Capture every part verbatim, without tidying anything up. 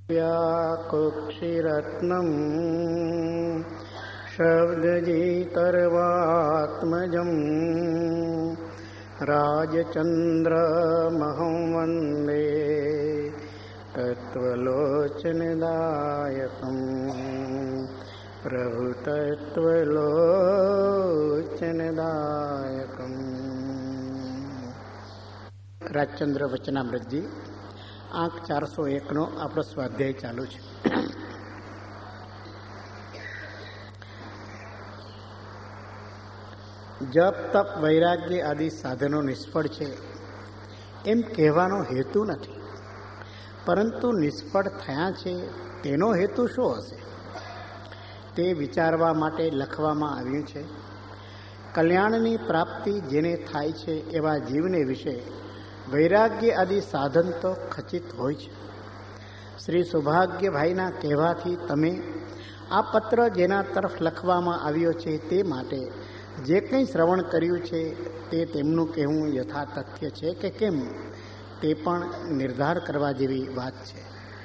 વ્યાકુક્ષિરત્નમ શબ્દજીતર્વાત્મજમ રાજચંદ્રમહં વંદે તત્વલોચનદાયકમ પ્રભુ તત્વલોચનદાયકમ. રાજચંદ્ર વચનામૃતજી આંક ચારસો એકનો આપણો સ્વાધ્યાય ચાલુ છે. જપ તપ વૈરાગ્ય આદિ સાધનો નિષ્ફળ છે એમ કહેવાનો હેતુ નથી, પરંતુ નિષ્ફળ થયા છે તેનો હેતુ શું હશે તે વિચારવા માટે લખવામાં આવ્યું છે. કલ્યાણની પ્રાપ્તિ જેને થાય છે એવા જીવને વિશે વૈરાગ્ય આદિ સાધન તો ખચિત હોય છે. શ્રી સૌભાગ્યભાઈના કહેવાથી તમે આ પત્ર જેના તરફ લખવામાં આવ્યો છે તે માટે જે કંઈ શ્રવણ કર્યું છે તે તેમનું કહેવું યથાતથ્ય છે કે કેમ તે પણ નિર્ધાર કરવા જેવી વાત છે.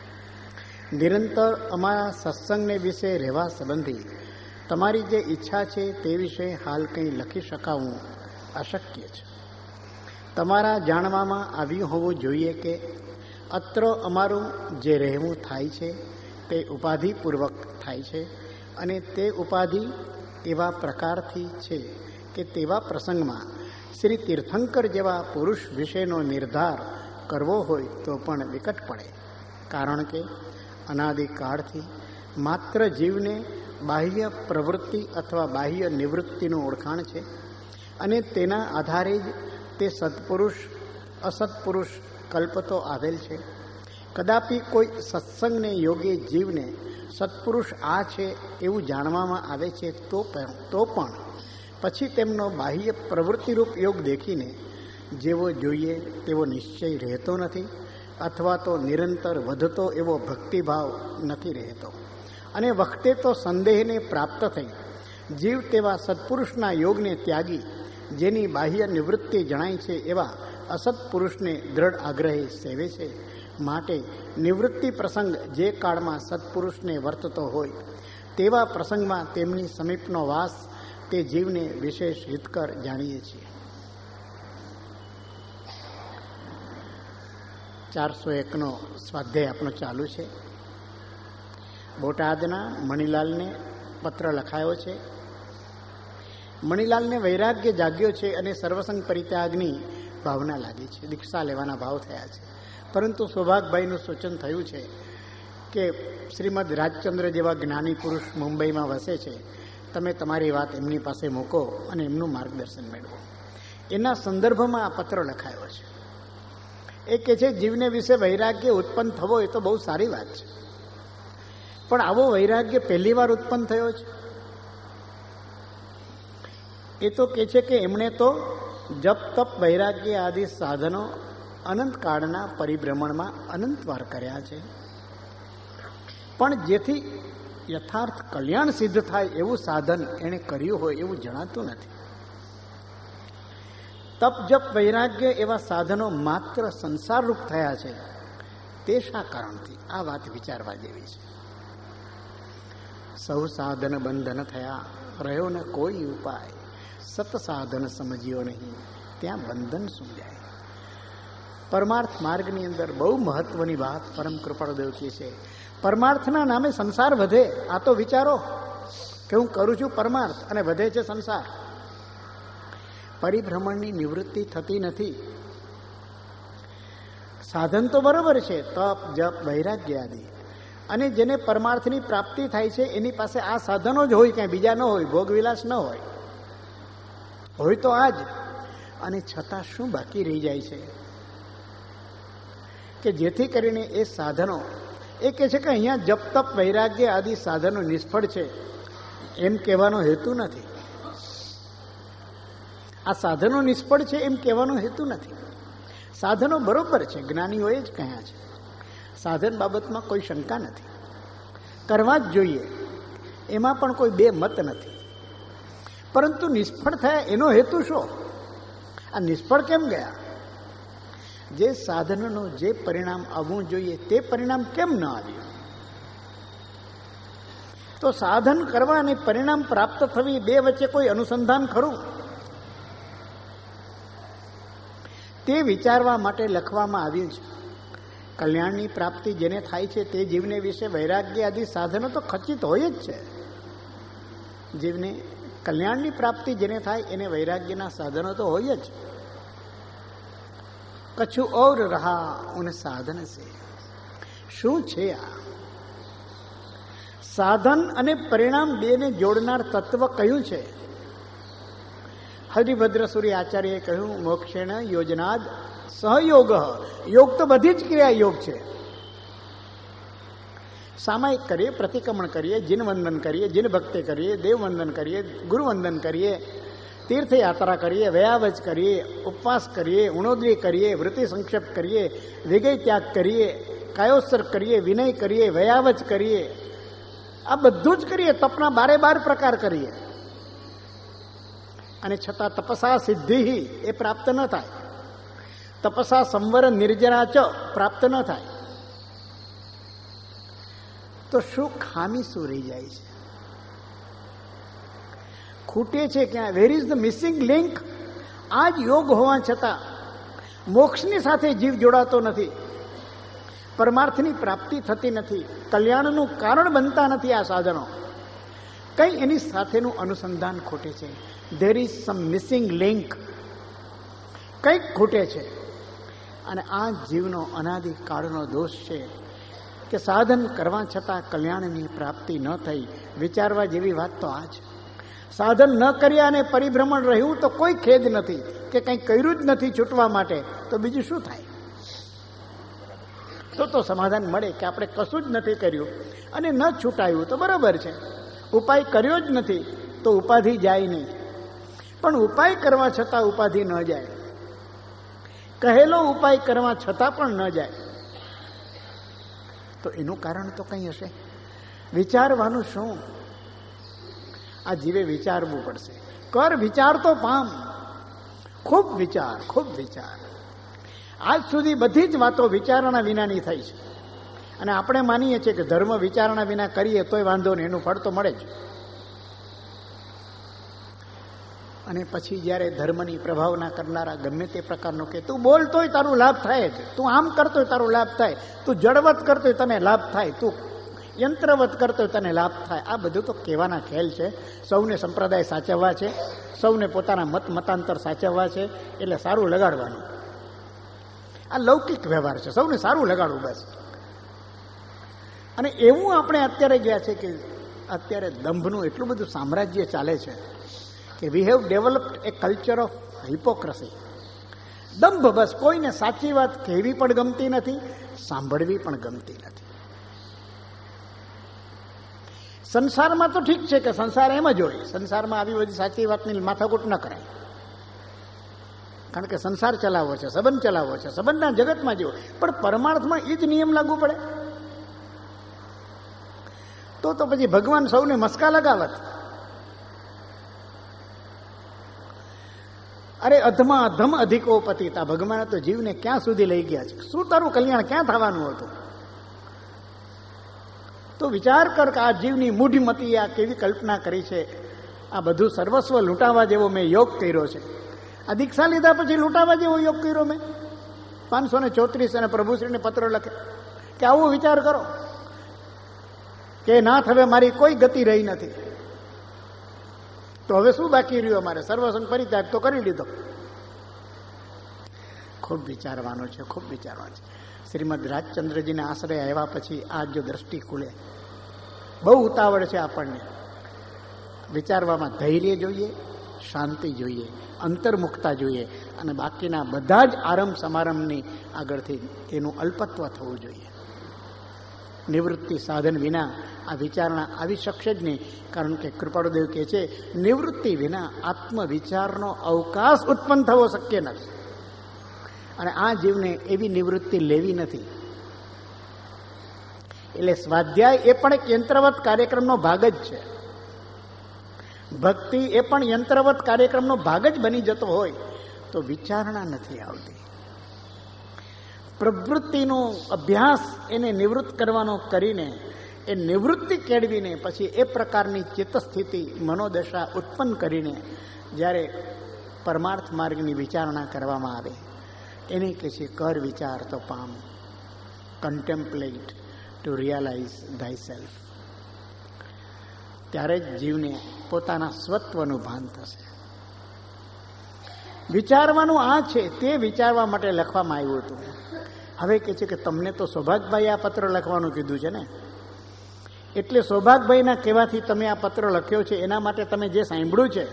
નિરંતર અમારા સત્સંગને વિશે રહેવા સંબંધી તમારી જે ઈચ્છા છે તે વિશે હાલ કંઈ લખી શકાવું અશક્ય છે. તમારા જાણવામાં આવ્યું હોવું જોઈએ કે અત્ર અમારું જે રહેવું થાય છે તે ઉપાધિપૂર્વક થાય છે, અને તે ઉપાધિ એવા પ્રકારથી છે કે તેવા પ્રસંગમાં શ્રી તીર્થંકર જેવા પુરુષ વિશેનો નિર્ધાર કરવો હોય તો પણ વિકટ પડે. કારણ કે અનાદિકાળથી માત્ર જીવને બાહ્ય પ્રવૃત્તિ અથવા બાહ્ય નિવૃત્તિનું ઓળખાણ છે, અને તેના આધારે જ તે સત્પુરુષ અસત્પુરુષ કલ્પતો આવેલ છે. કદાપી કોઈ સત્સંગને યોગ્ય જીવને સત્પુરુષ આ છે એવું જાણવામાં આવે છે તો તો પણ પછી તેમનો બાહ્ય પ્રવૃત્તિરૂપ યોગ દેખીને જેવો જોઈએ તેવો નિશ્ચય રહેતો નથી, અથવા તો નિરંતર વધતો એવો ભક્તિભાવ નથી રહેતો, અને વખતે તો સંદેહને પ્રાપ્ત થઈ જીવ તેવા સત્પુરુષના યોગને ત્યાગી જેની બાહ્ય નિવૃત્તિ જણાય છે એવા અસત્પુરુષને દ્રઢ આગ્રહે સેવે છે. માટે નિવૃત્તિ પ્રસંગ જે કાળમાં સત્પુરુષને વર્તતો હોય તેવા પ્રસંગમાં તેમની સમીપનો વાસ તે જીવને વિશેષ હિતકર જાણીએ છીએ. ચારસો એકનો સ્વાધ્યાય આપણો ચાલુ છે. બોટાદના મણિલાલને પત્ર લખાયો છે. મણિલાલને વૈરાગ્ય જાગ્યો છે અને સર્વસંગ પરિત્યાગની ભાવના લાગી છે. દીક્ષા લેવાના ભાવ થયા છે. પરંતુ સૌભાગભાઈનું સૂચન થયું છે કે શ્રીમદ રાજચંદ્ર જેવા જ્ઞાની પુરુષ મુંબઈમાં વસે છે, તમે તમારી વાત એમની પાસે મૂકો અને એમનું માર્ગદર્શન મેળવો. એના સંદર્ભમાં આ પત્ર લખાયો છે. એ કે છે જીવને વિશે વૈરાગ્ય ઉત્પન્ન થવો એ તો બહુ સારી વાત છે, પણ આવો વૈરાગ્ય પહેલી વાર ઉત્પન્ન થયો છે. એ તો કે છે કે એમણે તો જપ તપ વૈરાગ્ય આદિ સાધનો અનંતકાળના પરિભ્રમણમાં અનંત વાર કર્યા છે, પણ જેથી યથાર્થ કલ્યાણ સિદ્ધ થાય એવું સાધન એણે કર્યું હોય એવું જણાતું નથી. તપ જપ વૈરાગ્ય એવા સાધનો માત્ર સંસારરૂપ થયા છે, તે શા કારણથી? આ વાત વિચારવા જેવી છે. સૌ સાધન બંધન થયા, રહ્યો ન કોઈ ઉપાય, સત સાધન સમજ્યો નહીં, ત્યાં બંધન શું જાય. પરમાર્થ માર્ગની અંદર બહુ મહત્વની વાત પરમ કૃપાળુદેવ કહે છે. પરમાર્થના નામે સંસાર વધે. આ તો વિચારો કે હું કરું છું પરમાર્થ અને વધે છે સંસાર. પરિભ્રમણની નિવૃત્તિ થતી નથી. સાધન તો બરોબર છે, તપ જપ વૈરાગ્ય આદિ, અને જેને પરમાર્થની પ્રાપ્તિ થાય છે એની પાસે આ સાધનો જ હોય, ક્યાંય બીજા ન હોય, ભોગવિલાસ ન હોય. હોય તો આ જ, અને છતાં શું બાકી રહી જાય છે કે જેથી કરીને એ સાધનો, એ કહે છે કે અહીંયા જપ તપ વૈરાગ્ય આદિ સાધનો નિષ્ફળ છે એમ કહેવાનો હેતુ નથી. આ સાધનો નિષ્ફળ છે એમ કહેવાનો હેતુ નથી. સાધનો બરોબર છે, જ્ઞાનીઓએ જ કહ્યા છે. સાધન બાબતમાં કોઈ શંકા નથી, કરવા જ જોઈએ, એમાં પણ કોઈ બે મત નથી. પરંતુ નિષ્ફળ થયા એનો હેતુ શું? આ નિષ્ફળ કેમ ગયા? જે સાધનનું જે પરિણામ આવવું જોઈએ તે પરિણામ કેમ ન આવ્યું? તો સાધન કરવા અને પરિણામ પ્રાપ્ત થવી બે વચ્ચે કોઈ અનુસંધાન ખરું? તે વિચારવા માટે લખવામાં આવ્યું છે. કલ્યાણની પ્રાપ્તિ જેને થાય છે તે જીવને વિશે વૈરાગ્ય આદિ સાધનો તો ખચિત હોય જ છે. જીવને કલ્યાણની પ્રાપ્તિ જેને થાય એને વૈરાગ્યના સાધનો તો હોય જ. કછું ઓર રહા ઉન સાધન સે. શું છે આ? સાધન અને પરિણામ બેને જોડનાર તત્વ કયું છે? હરિભદ્ર સૂર્ય આચાર્યએ કહ્યું, મોક્ષેણ યોજનાદ સહયોગ. યોગ તો બધી જ ક્રિયા યોગ છે. સામાયિક કરીએ, પ્રતિક્રમણ કરીએ, જીનવંદન કરીએ, જીન ભક્તિ કરીએ, દેવવંદન કરીએ, ગુરુવંદન કરીએ, તીર્થયાત્રા કરીએ, વયાવજ કરીએ, ઉપવાસ કરીએ, ઉણોદરી કરીએ, વૃત્તિ સંક્ષેપ કરીએ, વિગય ત્યાગ કરીએ, કાયોત્સર્ગ કરીએ, વિનય કરીએ, વયાવજ કરીએ, આ બધું જ કરીએ. તપના બારે બાર પ્રકાર કરીએ અને છતાં તપસા સિદ્ધિ એ પ્રાપ્ત ન થાય. તપસા સંવર નિર્જરા ચ પ્રાપ્ત ન થાય. તો શું ખામી શું રહી જાય છે? ખૂટે છે ક્યાં? Where is the missing link? આ જ યોગ હોવા છતાં મોક્ષની સાથે જીવ જોડાતો નથી, પરમાર્થની પ્રાપ્તિ થતી નથી, કલ્યાણનું કારણ બનતા નથી. આ સાધનો કંઈ એની સાથેનું અનુસંધાન ખોટે છે. There is some missing link. કંઈક ખૂટે છે. અને આ જીવનો અનાદિકાળનો દોષ છે કે સાધન કરવા છતાં કલ્યાણની પ્રાપ્તિ ન થઈ. વિચારવા જેવી વાત તો આ છે. સાધન ન કર્યા અને પરિભ્રમણ રહ્યું તો કોઈ ખેદ નથી કે કંઈ કર્યું જ નથી છૂટવા માટે, તો બીજું શું થાય? તો તો સમાધાન મળે કે આપણે કશું જ નથી કર્યું અને ન છૂટાયું તો બરાબર છે. ઉપાય કર્યો જ નથી તો ઉપાધિ જાય નહીં, પણ ઉપાય કરવા છતાં ઉપાધિ ન જાય. કહેલો ઉપાય કરવા છતાં પણ ન જાય તો એનું કારણ તો કંઈ હશે. વિચારવાનું શું? આ જીવે વિચારવું પડશે. કર વિચાર તો પામ. ખૂબ વિચાર, ખૂબ વિચાર. આજ સુધી બધી જ વાતો વિચારણા વિનાની થઈ છે અને આપણે માનીએ છીએ કે ધર્મ વિચારણા વિના કરીએ તોય વાંધો નહીં, એનું ફળ તો મળે જ. અને પછી જ્યારે ધર્મની પ્રભાવના કરનારા ગમે તે પ્રકારનો કે તું બોલતોય તારું લાભ થાય જ, તું આમ કરતોય તારું લાભ થાય, તું જડવત કરતોય તને લાભ થાય, તું યંત્રવત કરતોય તને લાભ થાય. આ બધું તો કહેવાના ખેલ છે. સૌને સંપ્રદાય સાચવવા છે, સૌને પોતાના મત મતાંતર સાચવવા છે, એટલે સારું લગાડવાનું. આ લૌકિક વ્યવહાર છે, સૌને સારું લગાડવું બસ. અને એવું આપણે અત્યારે ગયા છે કે અત્યારે દંભનું એટલું બધું સામ્રાજ્ય ચાલે છે કે we have developed a culture of hypocrisy. દંભ બસ. કોઈને સાચી વાત કહેવી પણ ગમતી નથી, સાંભળવી પણ ગમતી નથી. સંસારમાં તો ઠીક છે કે સંસાર એમ જ હોય, સંસારમાં આવી બધી સાચી વાતની માથાકૂટ ન કરાય, કારણ કે સંસાર ચલાવવો છે, સંબંધ ચલાવવો છે, સંબંધના જગતમાં જેવો. પણ પરમાર્થમાં એ જ નિયમ લાગુ પડે તો તો પછી ભગવાન સૌને મસ્કા લગાવત. અરે અધમા અધમ અધિકો પતિતા. ભગવાને તો જીવને ક્યાં સુધી લઈ ગયા છે? શું તારું કલ્યાણ ક્યાં થવાનું હતું? તો વિચાર કર કે આ જીવની મૂઢમતી આ કેવી કલ્પના કરી છે. આ બધું સર્વસ્વ લૂંટાવા જેવો મેં યોગ કર્યો છે. આ દીક્ષા લીધા પછી લૂંટાવા જેવો યોગ કર્યો મેં. પાંચસો ને ચોત્રીસ અને પ્રભુશ્રીને પત્ર લખે કે આવો વિચાર કરો કે નાથ હવે મારી કોઈ ગતિ રહી નથી, તો હવે શું બાકી રહ્યું અમારે? સર્વસંગ પરિત્યાગ તો કરી લીધો. ખૂબ વિચારવાનું છે, ખૂબ વિચારવાનું છે. શ્રીમદ રાજચંદ્રજીને આશ્રય આવ્યા પછી આ જો દ્રષ્ટિ ખુલે. બહુ ઉતાવળ છે આપણને. વિચારવામાં ધૈર્ય જોઈએ, શાંતિ જોઈએ, અંતર્મુખતા જોઈએ અને બાકીના બધા જ આરંભ સમારંભની આગળથી એનું અલ્પત્વ થવું જોઈએ. નિવૃત્તિ સાધન વિના આ વિચારણા આવી શકશે જ નહીં, કારણ કે કૃપાળુદેવ કહે છે નિવૃત્તિ વિના આત્મવિચારનો અવકાશ ઉત્પન્ન થવો શક્ય નથી. અને આ જીવને એવી નિવૃત્તિ લેવી નથી. એટલે સ્વાધ્યાય એ પણ એક યંત્રવત કાર્યક્રમનો ભાગ જ છે. ભક્તિ એ પણ યંત્રવત કાર્યક્રમનો ભાગ જ બની જતો હોય તો વિચારણા નથી આવતી. પ્રવૃત્તિનો અભ્યાસ એને નિવૃત્ત કરવાનો કરીને એ નિવૃત્તિ કેળવીને પછી એ પ્રકારની ચિત્તસ્થિતિ મનોદશા ઉત્પન્ન કરીને જ્યારે પરમાર્થ માર્ગની વિચારણા કરવામાં આવે એને કહે છે કર વિચાર તો પામ, કન્ટેમ્પલેટ ટુ રિયલાઇઝधाई સેલ્ફ. ત્યારે જ જીવને પોતાના સ્વત્વનું ભાન થશે. વિચારવાનું આ છે તે વિચારવા માટે લખવામાં આવ્યું હતું. હવે કહે છે કે તમને તો સૌભાગભાઈ આ પત્ર લખવાનું કીધું છે ને, એટલે સૌભાગભાઈના કહેવાથી તમે આ પત્ર લખ્યો છે. એના માટે તમે જે સાંભળ્યું છે,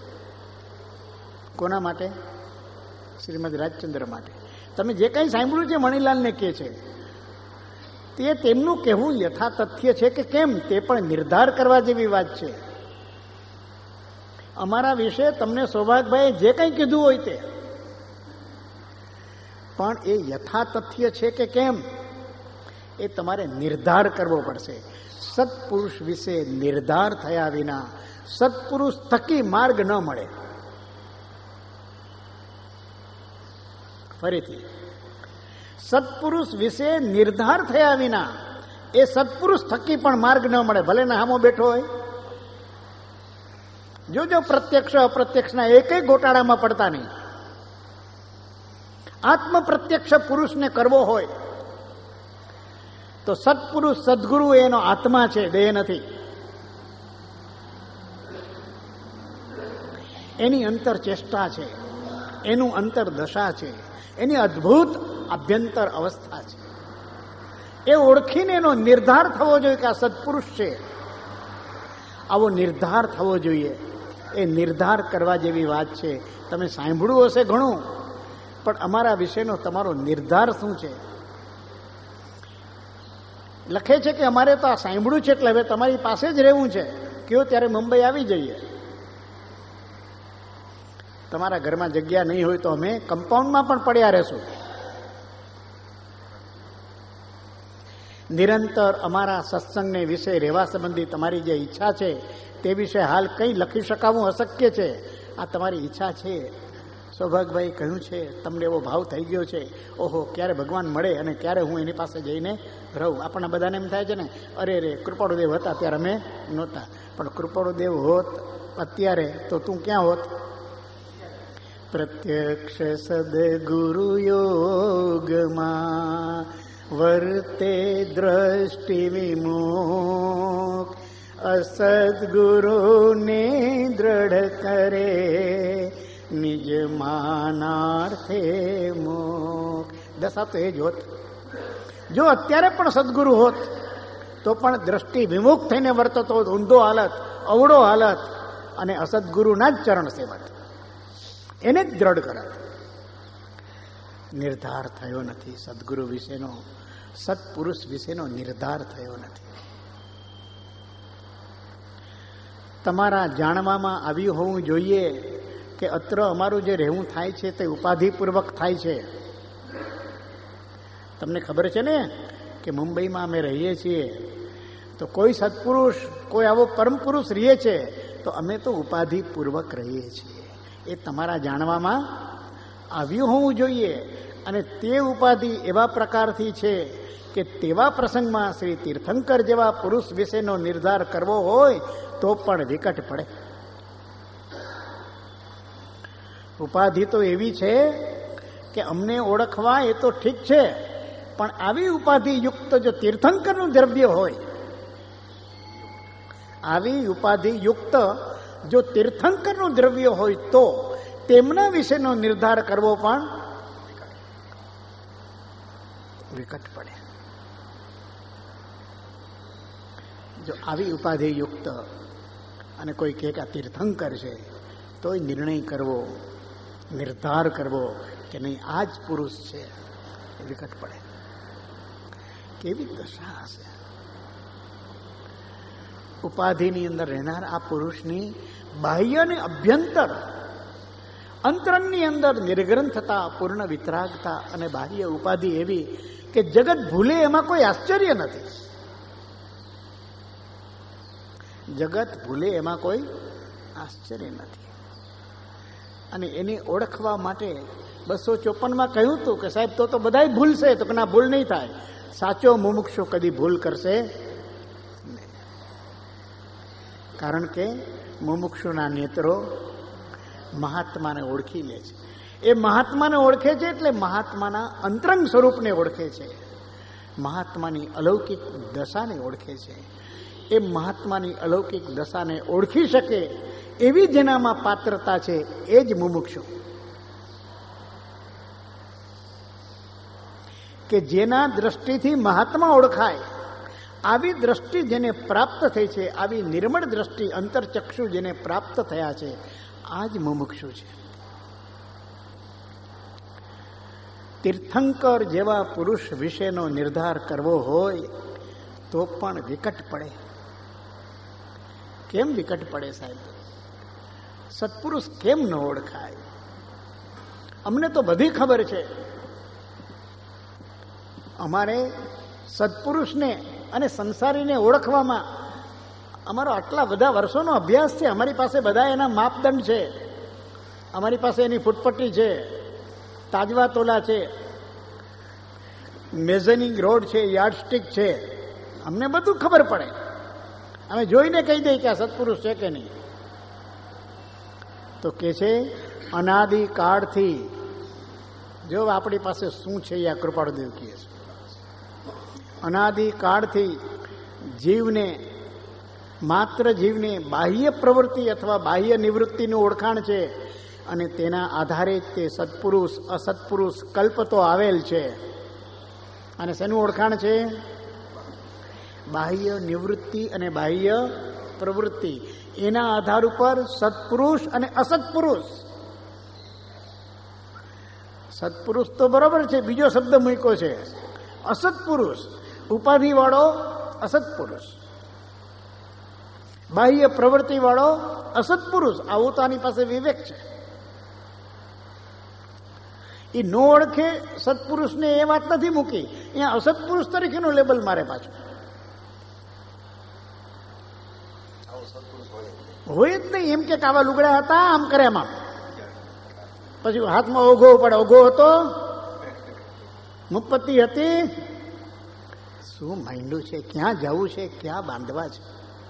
કોના માટે? શ્રીમદ રાજચંદ્ર માટે. તમે જે કંઈ સાંભળ્યું છે મણીલાલને કહે છે તે તેમનું કહેવું યથાતથ્ય છે કે કેમ તે પણ નિર્ધાર કરવા જેવી વાત છે. અમારા વિશે તમને સૌભાગભાઈએ જે કંઈ કીધું હોય તે પણ એ યથાતથ્ય છે કે કેમ એ તમારે નિર્ધાર કરવો પડશે. સત્પુરુષ વિશે નિર્ધાર થયા વિના સત્પુરુષ થકી માર્ગ ન મળે. ફરીથી, સત્પુરુષ વિશે નિર્ધાર થયા વિના એ સત્પુરુષ થકી પણ માર્ગ ન મળે. ભલે ને હામો બેઠો હોય. જોજો પ્રત્યક્ષ અપ્રત્યક્ષના એકેય ગોટાળામાં પડતા નહીં. આત્મ પ્રત્યક્ષ પુરુષને કરવો હોય તો સત્પુરુષ સદગુરુ એનો આત્મા છે, દેહ નથી. એની અંતર ચેષ્ટા છે, એનું અંતર દશા છે, એની અદ્ભુત આભ્યંતર અવસ્થા છે. એ ઓળખીને એનો નિર્ધાર થવો જોઈએ કે આ સત્પુરુષ છે. આવો નિર્ધાર થવો જોઈએ. એ નિર્ધાર કરવા જેવી વાત છે. તમે સાંભળ્યું હશે ઘણું, પણ અમારા વિશેનો તમારો નિર્ધાર શું છે? લખે છે કે અમારે તો આ સાંભળ્યું છે એટલે હવે તમારી પાસે જ રહેવું છે. કયો ત્યારે મુંબઈ આવી જઈએ. તમારા ઘરમાં જગ્યા નહીં હોય તો અમે કમ્પાઉન્ડમાં પણ પડ્યા રહેશું. નિરંતર અમારા સત્સંગને વિશે રહેવા સંબંધી તમારી જે ઈચ્છા છે તે વિશે હાલ કંઈ લખી શકાવું અશક્ય છે. આ તમારી ઈચ્છા છે. સૌભાગભાઈ કહ્યું છે, તમને એવો ભાવ થઈ ગયો છે, ઓહો ક્યારે ભગવાન મળે અને ક્યારે હું એની પાસે જઈને રહું. આપણને બધાને એમ થાય છે ને, અરે રે કૃપાળુદેવ હતા ત્યારે અમે નહોતા, પણ કૃપાળુદેવ હોત અત્યારે તો તું ક્યાં હોત? પ્રત્યક્ષ સદગુરુ યોગમાં વર્તે દ્રષ્ટિ વિમુખ, અસદગુરુને દ્રઢ કરે નિજ માનાર્થે મુખ. દશા તો એ જ હોત. જો અત્યારે પણ સદગુરુ હોત તો પણ દ્રષ્ટિ વિમુખ થઈને વર્તતો હોત, ઊંધો હાલત, અવળો હાલત, અને અસદગુરુના જ ચરણ સેવત, એને જ દ્રઢ કરત. નિર્ધાર થયો નથી સદગુરુ વિશેનો, સત્પુરુષ વિશેનો નિર્ધાર થયો નથી. તમારા જાણવામાં આવ્યું હોવું જોઈએ કે અત્ર અમારું જે રહેવું થાય છે તે ઉપાધિપૂર્વક થાય છે. તમને ખબર છે ને કે મુંબઈમાં અમે રહીએ છીએ તો કોઈ સત્પુરુષ, કોઈ આવો પરમ પુરુષ રહીએ છે તો અમે તો ઉપાધિપૂર્વક રહીએ છીએ. એ તમારા જાણવામાં આવ્યું હોવું જોઈએ. અને તે ઉપાધિ એવા પ્રકારથી છે કે તેવા પ્રસંગમાં શ્રી તીર્થંકર જેવા પુરુષ વિશેનો નિર્ધાર કરવો હોય તો પણ વિકટ પડે. ઉપાધિ તો એવી છે કે અમને ઓળખવા એ તો ઠીક છે, પણ આવી ઉપાધિ યુક્ત જો તીર્થંકરનું દ્રવ્ય હોય, આવી ઉપાધિ યુક્ત જો તીર્થંકરનું દ્રવ્ય હોય તો તેમના વિશેનો નિર્ધાર કરવો પણ વિકટ પડે. જો આવી ઉપાધિ યુક્ત અને કોઈ કહે કે આ તીર્થંકર છે તોય નિર્ણય કરવો, નિર્ધાર કરવો કે નહીં આ જ પુરુષ છે, વિકટ પડે. કેવી દશા હશે ઉપાધિની અંદર રહેનાર આ પુરુષની. બાહ્ય અને અભ્યંતર, અંતરંગની અંદર નિર્ગ્રંથતા, પૂર્ણ વિતરાગતા અને બાહ્ય ઉપાધિ એવી કે જગત ભૂલે એમાં કોઈ આશ્ચર્ય નથી. જગત ભૂલે એમાં કોઈ આશ્ચર્ય નથી. અને એને ઓળખવા માટે બસો ચોપનમાં કહ્યું હતું કે સાહેબ તો તો બધાય ભૂલશે, તો કે ના ભૂલ નહીં થાય. સાચો મુમુક્ષુ કદી ભૂલ કરશે કારણ કે મુમુક્ષુના નેત્રો મહાત્માને ઓળખી લે છે. એ મહાત્માને ઓળખે છે એટલે મહાત્માના અંતરંગ સ્વરૂપને ઓળખે છે, મહાત્માની અલૌકિક દશાને ઓળખે છે. એ મહાત્માની અલૌકિક દશાને ઓળખી શકે એવી જેનામાં પાત્રતા છે એ જ મુમુક્ષુ. કે જેના દ્રષ્ટિથી મહાત્મા ઓળખાય, આવી દ્રષ્ટિ જેને પ્રાપ્ત થઈ છે, આવી નિર્મળ દ્રષ્ટિ અંતરચક્ષુ જેને પ્રાપ્ત થયા છે, આ જ મુમુક્ષુ છે. તીર્થંકર જેવા પુરુષ વિશેનો નિર્ધાર કરવો હોય તો પણ વિકટ પડે. કેમ વિકટ પડે સાહેબ? સત્પુરુષ કેમ ન ઓળખાય? અમને તો બધી ખબર છે. અમારે સત્પુરુષને અને સંસારીને ઓળખવામાં અમારો આટલા બધા વર્ષોનો અભ્યાસ છે. અમારી પાસે બધા એના માપદંડ છે, અમારી પાસે એની ફૂટપટ્ટી છે, તાજવા તોલા છે, મેઝરિંગ રોડ છે, યાર્ડસ્ટિક છે. અમને બધું ખબર પડે. અમે જોઈને કહી દઈએ કે આ સત્પુરુષ છે કે નહીં. તો કે છે અનાદિ કાળથી, જો આપણી પાસે શું છે એ આ કૃપાળુદેવ કહે છે, અનાદિ કાળથી જીવને, માત્ર જીવને બાહ્ય પ્રવૃત્તિ અથવા બાહ્ય નિવૃત્તિનું ઓળખાણ છે અને તેના આધારે જ તે સત્પુરુષ અસત્પુરુષ કલ્પતો આવેલ છે. અને શેનું ઓળખાણ છે? બાહ્ય નિવૃત્તિ અને બાહ્ય પ્રવૃત્તિ. એના આધાર ઉપર સત્પુરુષ અને અસત્પુરુષ. સત્પુરુષ તો બરોબર છે, બીજો શબ્દ મૂક્યો છે અસત્પુરુષ, ઉપાધિ વાળો અસત્પુરુષ, બાહ્ય પ્રવૃત્તિ વાળો અસત્પુરુષ. આવું તો આની પાસે વિવેક છે. એ નો ઓળખે સત્પુરુષને એ વાત નથી મૂકી, અહીંયા અસત્પુરુષ તરીકેનું લેબલ મારે પાછું હોય જ નહીં. એમ કે આવા લુગડા હતા, આમ કરે એમાં, પછી હાથમાં ઓઘો પડે, ઓઘો હતો, મુપત્તિ હતી. શું માંડ્યું છે? ક્યાં જવું છે? ક્યાં બાંધવા છે?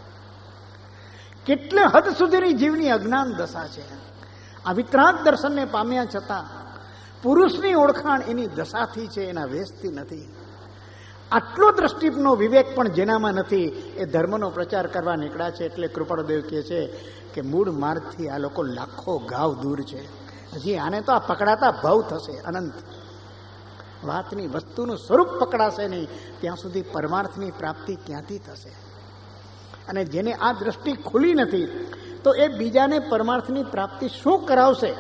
કેટલે હદ સુધીની જીવની અજ્ઞાન દશા છે. આ વિતરાગ દર્શનને પામ્યા છતાં પુરુષની ઓળખાણ એની દશાથી છે, એના વેશથી નથી. આટલો દ્રષ્ટિનો વિવેક પણ જેનામાં નથી એ ધર્મનો પ્રચાર કરવા નીકળ્યા છે. એટલે કૃપાળુદેવ કહે છે કે મૂળ માર્ગથી આ લોકો લાખો ગાવ દૂર છે. હજી આને તો આ પકડાતા ભાવ થશે અનંત. વાતની વસ્તુનું સ્વરૂપ પકડાશે નહીં ત્યાં સુધી પરમાર્થની પ્રાપ્તિ ક્યાંથી થશે? અને જેને આ દ્રષ્ટિ ખુલી નથી તો એ બીજાને પરમાર્થની પ્રાપ્તિ શું કરાવશે?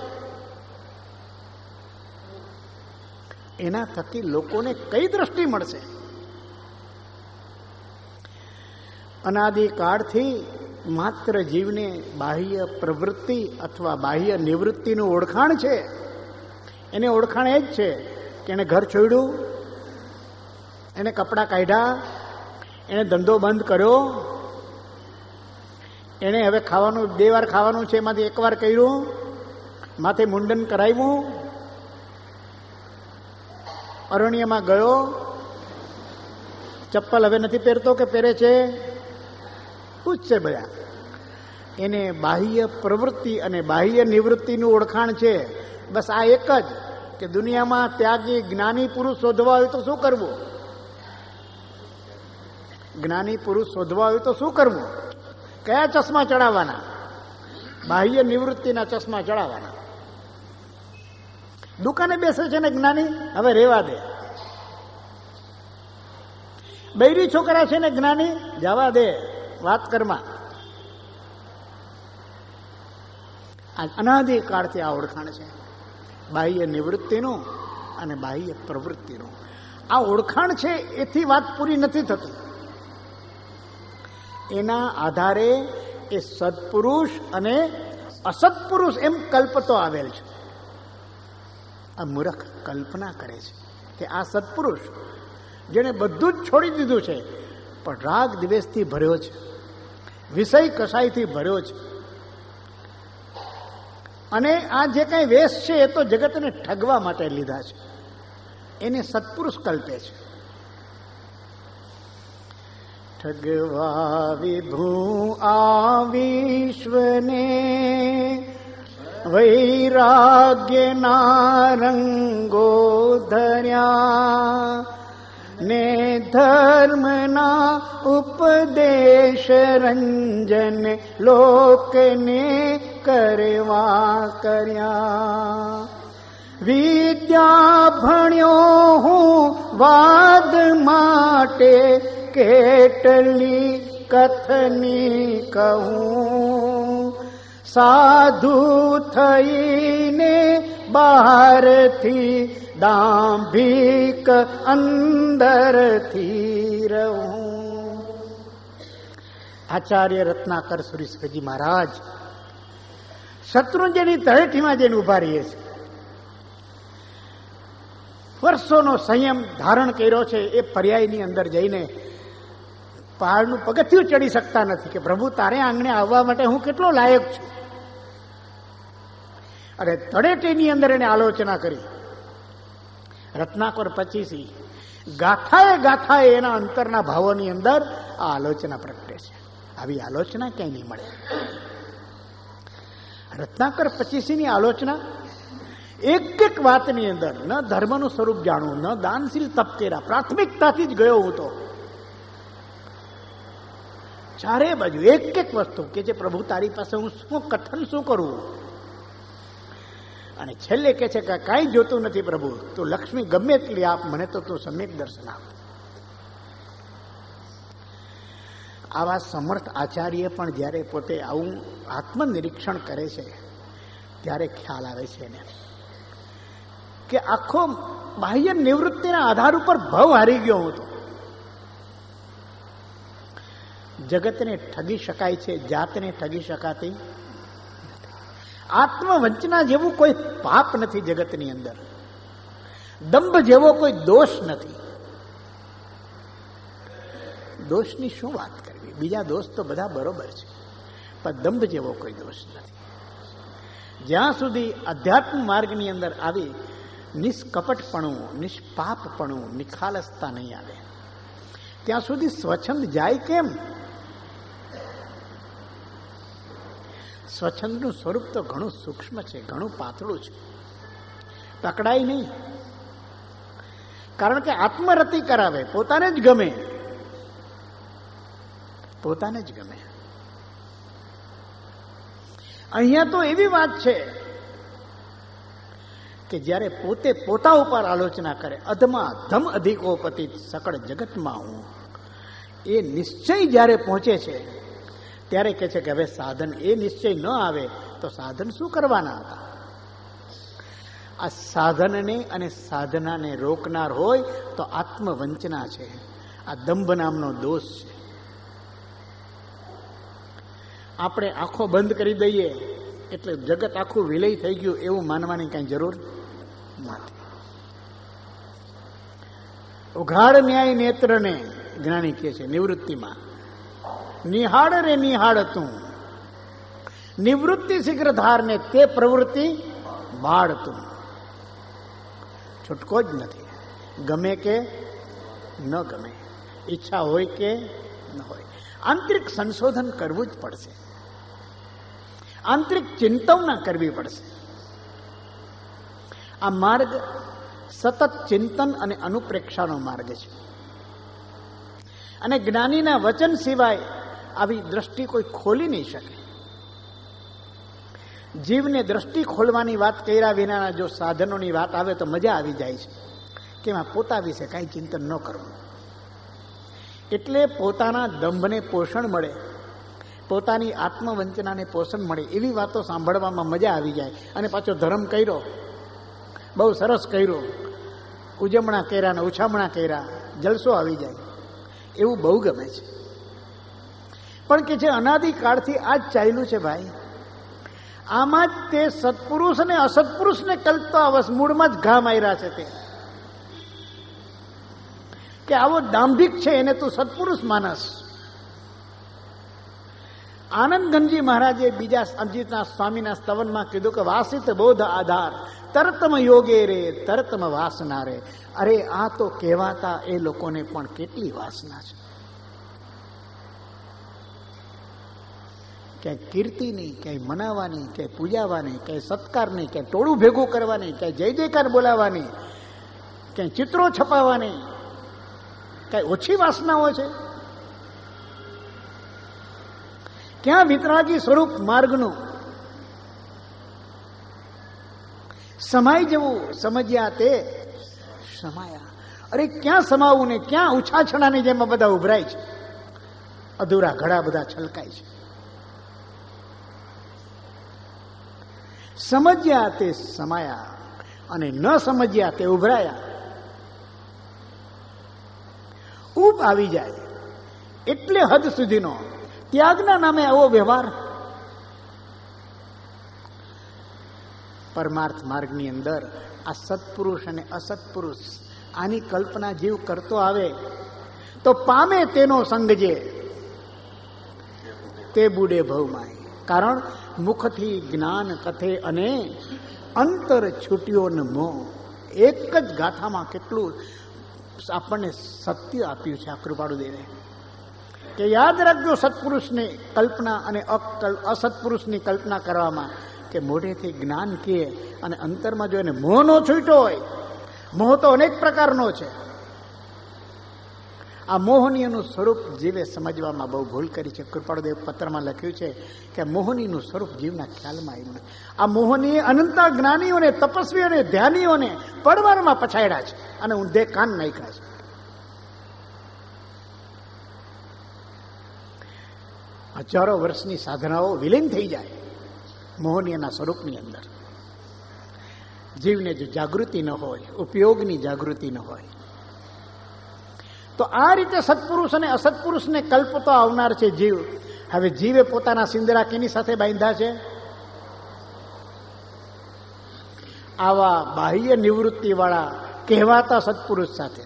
એના થકી લોકોને કઈ દ્રષ્ટિ મળશે? અનાદિકાળથી માત્ર જીવને બાહ્ય પ્રવૃત્તિ અથવા બાહ્ય નિવૃત્તિનું ઓળખાણ છે. એને ઓળખાણ એ જ છે કે એને ઘર છોડ્યું, એને કપડાં કાઢ્યા, એને ધંધો બંધ કર્યો, એને હવે ખાવાનું બે વાર ખાવાનું છે એમાંથી એક વાર કર્યું, માથે મુંડન કરાવ્યું, અરણ્યમાં ગયો, ચપ્પલ હવે નથી પહેરતો કે પહેરે છે, પૂછશે બધા. એને બાહ્ય પ્રવૃત્તિ અને બાહ્ય નિવૃત્તિનું ઓળખાણ છે. બસ આ એક જ કે દુનિયામાં ત્યાગી જ્ઞાની પુરુષ શોધવા હોય તો શું કરવું? જ્ઞાની પુરુષ શોધવા હોય તો શું કરવું? કયા ચશ્મા ચડાવવાના? બાહ્ય નિવૃત્તિના ચશ્મા ચડાવવાના. દુકાને બેસે છે ને જ્ઞાની, હવે રેવા દે. બૈરી છોકરા છે ને જ્ઞાની, જવા દે, વાત કરમાં. આ અનાદિકાળથી આ ઓળખાણ છે બાહ્ય નિવૃત્તિનું અને બાહ્ય પ્રવૃત્તિનું. આ ઓળખાણ છે એથી વાત પૂરી નથી થતી. એના આધારે એ સત્પુરુષ અને અસત્પુરુષ એમ કલ્પતો આવેલ છે. આ મૂર્ખ કલ્પના કરે છે કે આ સત્પુરુષ જેને બધું જ છોડી દીધું છે પણ રાગ દ્વેષથી ભર્યો છે, વિષય કસાઈથી ભર્યો છે, અને આ જે કંઈ વેશ છે એ તો જગતને ઠગવા માટે લીધા છે, એને સત્પુરુષ કલ્પે છે. ઠગવા વિભૂ આ વિશ્વને વૈરાગ્યના રંગો ધર્યા ને ધર્મના ઉપદેશ રંજન લોકને કરવા કર્યા. વિદ્યા ભણ્યો હું વાદ માટે કેટલી કથની કહું. સાધુ થઈને બહારથી દાંભિક અંદરથી રહું. આચાર્ય રત્નાકર સુરેશ્વરજી મહારાજ શત્રુંજયની તળેટીમાં જઈને ઉભા રહીએ છે. વર્ષોનો સંયમ ધારણ કર્યો છે. એ પર્યાયની અંદર જઈને પહાડનું પગથિયું ચડી શકતા નથી કે પ્રભુ તારે આંગણે આવવા માટે હું કેટલો લાયક છું. અને તળેટીની અંદર એને આલોચના કરી. રત્નાકર પચીસી ગાથાએ ગાથાએ એના અંતરના ભાવોની અંદર આ આલોચના પ્રગટે છે. આવી આલોચના ક્યાંય નહીં મળે. રત્નાકર પચીસીની આલોચના એક એક વાતની અંદર ન ધર્મનું સ્વરૂપ જાણવું, ન દાનશીલ તપ કર્યા, પ્રાથમિકતાથી જ ગયો હું તો ચારે બાજુ એક એક વસ્તુ કે જે પ્રભુ તારી પાસે હું શું કથન શું કરું. અને છેલ્લે કે છે કે કાંઈ જોતું નથી પ્રભુ, તું લક્ષ્મી ગમે એટલી આપ, મને તો તું સમ્યક દર્શન આપ. આવા સમર્થ આચાર્ય પણ જ્યારે પોતે આવું આત્મનિરીક્ષણ કરે છે ત્યારે ખ્યાલ આવે છે એને કે આખો બાહ્ય નિવૃત્તિના આધાર ઉપર ભવ હારી ગયો હું તો. જગતને ઠગી શકાય છે, જાતને ઠગી શકાતી. આત્મવંચના જેવું કોઈ પાપ નથી જગતની અંદર. દંભ જેવો કોઈ દોષ નથી. દોષની શું વાત કરવી, બીજા દોષ તો બધા બરોબર છે, પણ દંભ જેવો કોઈ દોષ નથી. જ્યાં સુધી અધ્યાત્મ માર્ગની અંદર આવી નિષ્કપટપણું, નિષ્પાપપણું, નિખાલસતા નહીં આવે ત્યાં સુધી સ્વચ્છંદ જાય કેમ? સ્વચ્છંદનું સ્વરૂપ તો ઘણું સૂક્ષ્મ છે, ઘણું પાતળું છે, પકડાય નહીં. કારણ કે આત્મરતિ કરાવે, પોતાને જ ગમે, પોતાને જ ગમે. અહીંયા તો એવી વાત છે કે જ્યારે પોતે પોતા ઉપર આલોચના કરે, અધમાં ધમ અધિકોપતિ સકળ જગતમાં હું, એ નિશ્ચય જ્યારે પહોંચે છે ત્યારે કહે છે કે હવે સાધન, એ નિશ્ચય ન આવે તો સાધન શું કરવાના હતા? આ સાધનને અને સાધનાને રોકનાર હોય તો આત્મવંચના છે, આ દંભ નામનો દોષ છે. આપણે આંખો બંધ કરી દઈએ એટલે જગત આખું વિલય થઈ ગયું એવું માનવાની કઈ જરૂર નથી. ઉઘાડ ન્યાય નેત્રને જ્ઞાની કહે છે નિવૃત્તિમાં, નિહાળ રે નિહાળ તું, નિવૃત્તિ શીઘ્ર ધારને તે પ્રવૃત્તિ બાળ તું. છૂટકો જ નથી, ગમે કે ન ગમે, ઈચ્છા હોય કે ન હોય. આંતરિક સંશોધન કરવું જ પડશે, આંતરિક ચિંતવના કરવી પડશે. આ માર્ગ સતત ચિંતન અને અનુપ્રેક્ષાનો માર્ગ છે. અને જ્ઞાનીના વચન સિવાય આવી દ્રષ્ટિ કોઈ ખોલી નહીં શકે. જીવને દ્રષ્ટિ ખોલવાની વાત કર્યા વિનાના જો સાધનોની વાત આવે તો મજા આવી જાય છે કે એમાં પોતા વિશે કાંઈ ચિંતન ન કરવું. એટલે પોતાના દંભને પોષણ મળે, પોતાની આત્મવંચનાને પોષણ મળે એવી વાતો સાંભળવામાં મજા આવી જાય. અને પાછો ધર્મ કર્યો, બહુ સરસ કર્યો, ઉજવણા કર્યા ને ઉછામણા કર્યા, જલસો આવી જાય, એવું બહુ ગમે છે. પણ કે જે અનાદિકાળથી આ જ ચાલ્યું છે ભાઈ, આમાં જ તે સત્પુરુષ અને અસત્પુરુષને કલ્પતા અવસ મૂળમાં જ ઘા માર્યા છે. તે કે આવો દાંભિક છે એને તું સત્પુરુષ માનસ. આનંદગંજી મહારાજે બીજા અજીતના સ્વામીના સ્તવનમાં કીધું કે વાસિત બોધ આધાર તરતમ યોગે રે તરતમ વાસના રે. અરે આ તો કહેવાતા એ લોકોને પણ કેટલી વાસના છે. ક્યાંય કીર્તિ નહીં, ક્યાંય મનાવાની, ક્યાંય પૂજાવાની, ક્યાંય સત્કાર નહીં, ક્યાંય ટોળું ભેગું કરવાની, ક્યાંય જય જયકાર બોલાવવાની, ક્યાંય ચિત્રો છપાવવાની, ક્યાંય ઓછી વાસનાઓ છે? ક્યાં વિતરાગી સ્વરૂપ માર્ગનું સમાઈ જવું? સમજ્યા તે સમાયા. અરે ક્યાં સમાવું ને ક્યાં ઉછાછણાની જેમ બધા ઉભરાય છે, અધૂરા ઘડા બધા છલકાય છે. સમજ્યા તે સમાયા અને ન સમજ્યા તે ઉભરાયા. ઉપ આવી જાય એટલે હદ સુધીનો ત્યાગના નામે આવો વ્યવહાર. પરમાર્થ માર્ગની અંદર આ સત્પુરુષ અને અસત્પુરુષ આની કલ્પના જીવ કરતો આવે તો પામે તેનો સંગ જે તે બુડે ભવમાય. કારણ મુખથી જ્ઞાન કથે અને અંતર છૂટ્યો ન મોહ. એક જ ગાથામાં કેટલું આપણને સત્ય આપ્યું છે આ કૃપાળુ દેવે, કે યાદ રાખજો સત્પુરુષની કલ્પના અને અસત્પુરુષની કલ્પના કરવામાં, કે મોઢેથી જ્ઞાન કહે અને અંતરમાં જો એને મોહ નો છૂટ્યો હોય. મોહ તો અનેક પ્રકારનો છે. આ મોહનીયનું સ્વરૂપ જીવે સમજવામાં બહુ ભૂલ કરી છે. કૃપાળુદેવ પત્રમાં લખ્યું છે કે મોહનીનું સ્વરૂપ જીવના ખ્યાલમાં આવ્યું નથી. આ મોહનીય અનંતા જ્ઞાનીઓને, તપસ્વીઓને, ધ્યાનીઓને પડવારમાં પછાડ્યા છે અને ઊંધે કાન નાખ્યા છે. હજારો વર્ષની સાધનાઓ વિલીન થઈ જાય મોહનીયના સ્વરૂપની અંદર. જીવને જો જાગૃતિ ન હોય, ઉપયોગની જાગૃતિ ન હોય, તો આ રીતે સત્પુરુષ અને અસત્પુરુષને કલ્પતો આવનાર છે જીવ. હવે જીવે પોતાના સિંદરા કેની સાથે બાંધ્યા છે? આવા બાહ્ય નિવૃત્તિ વાળા કહેવાતા સત્પુરુષ સાથે.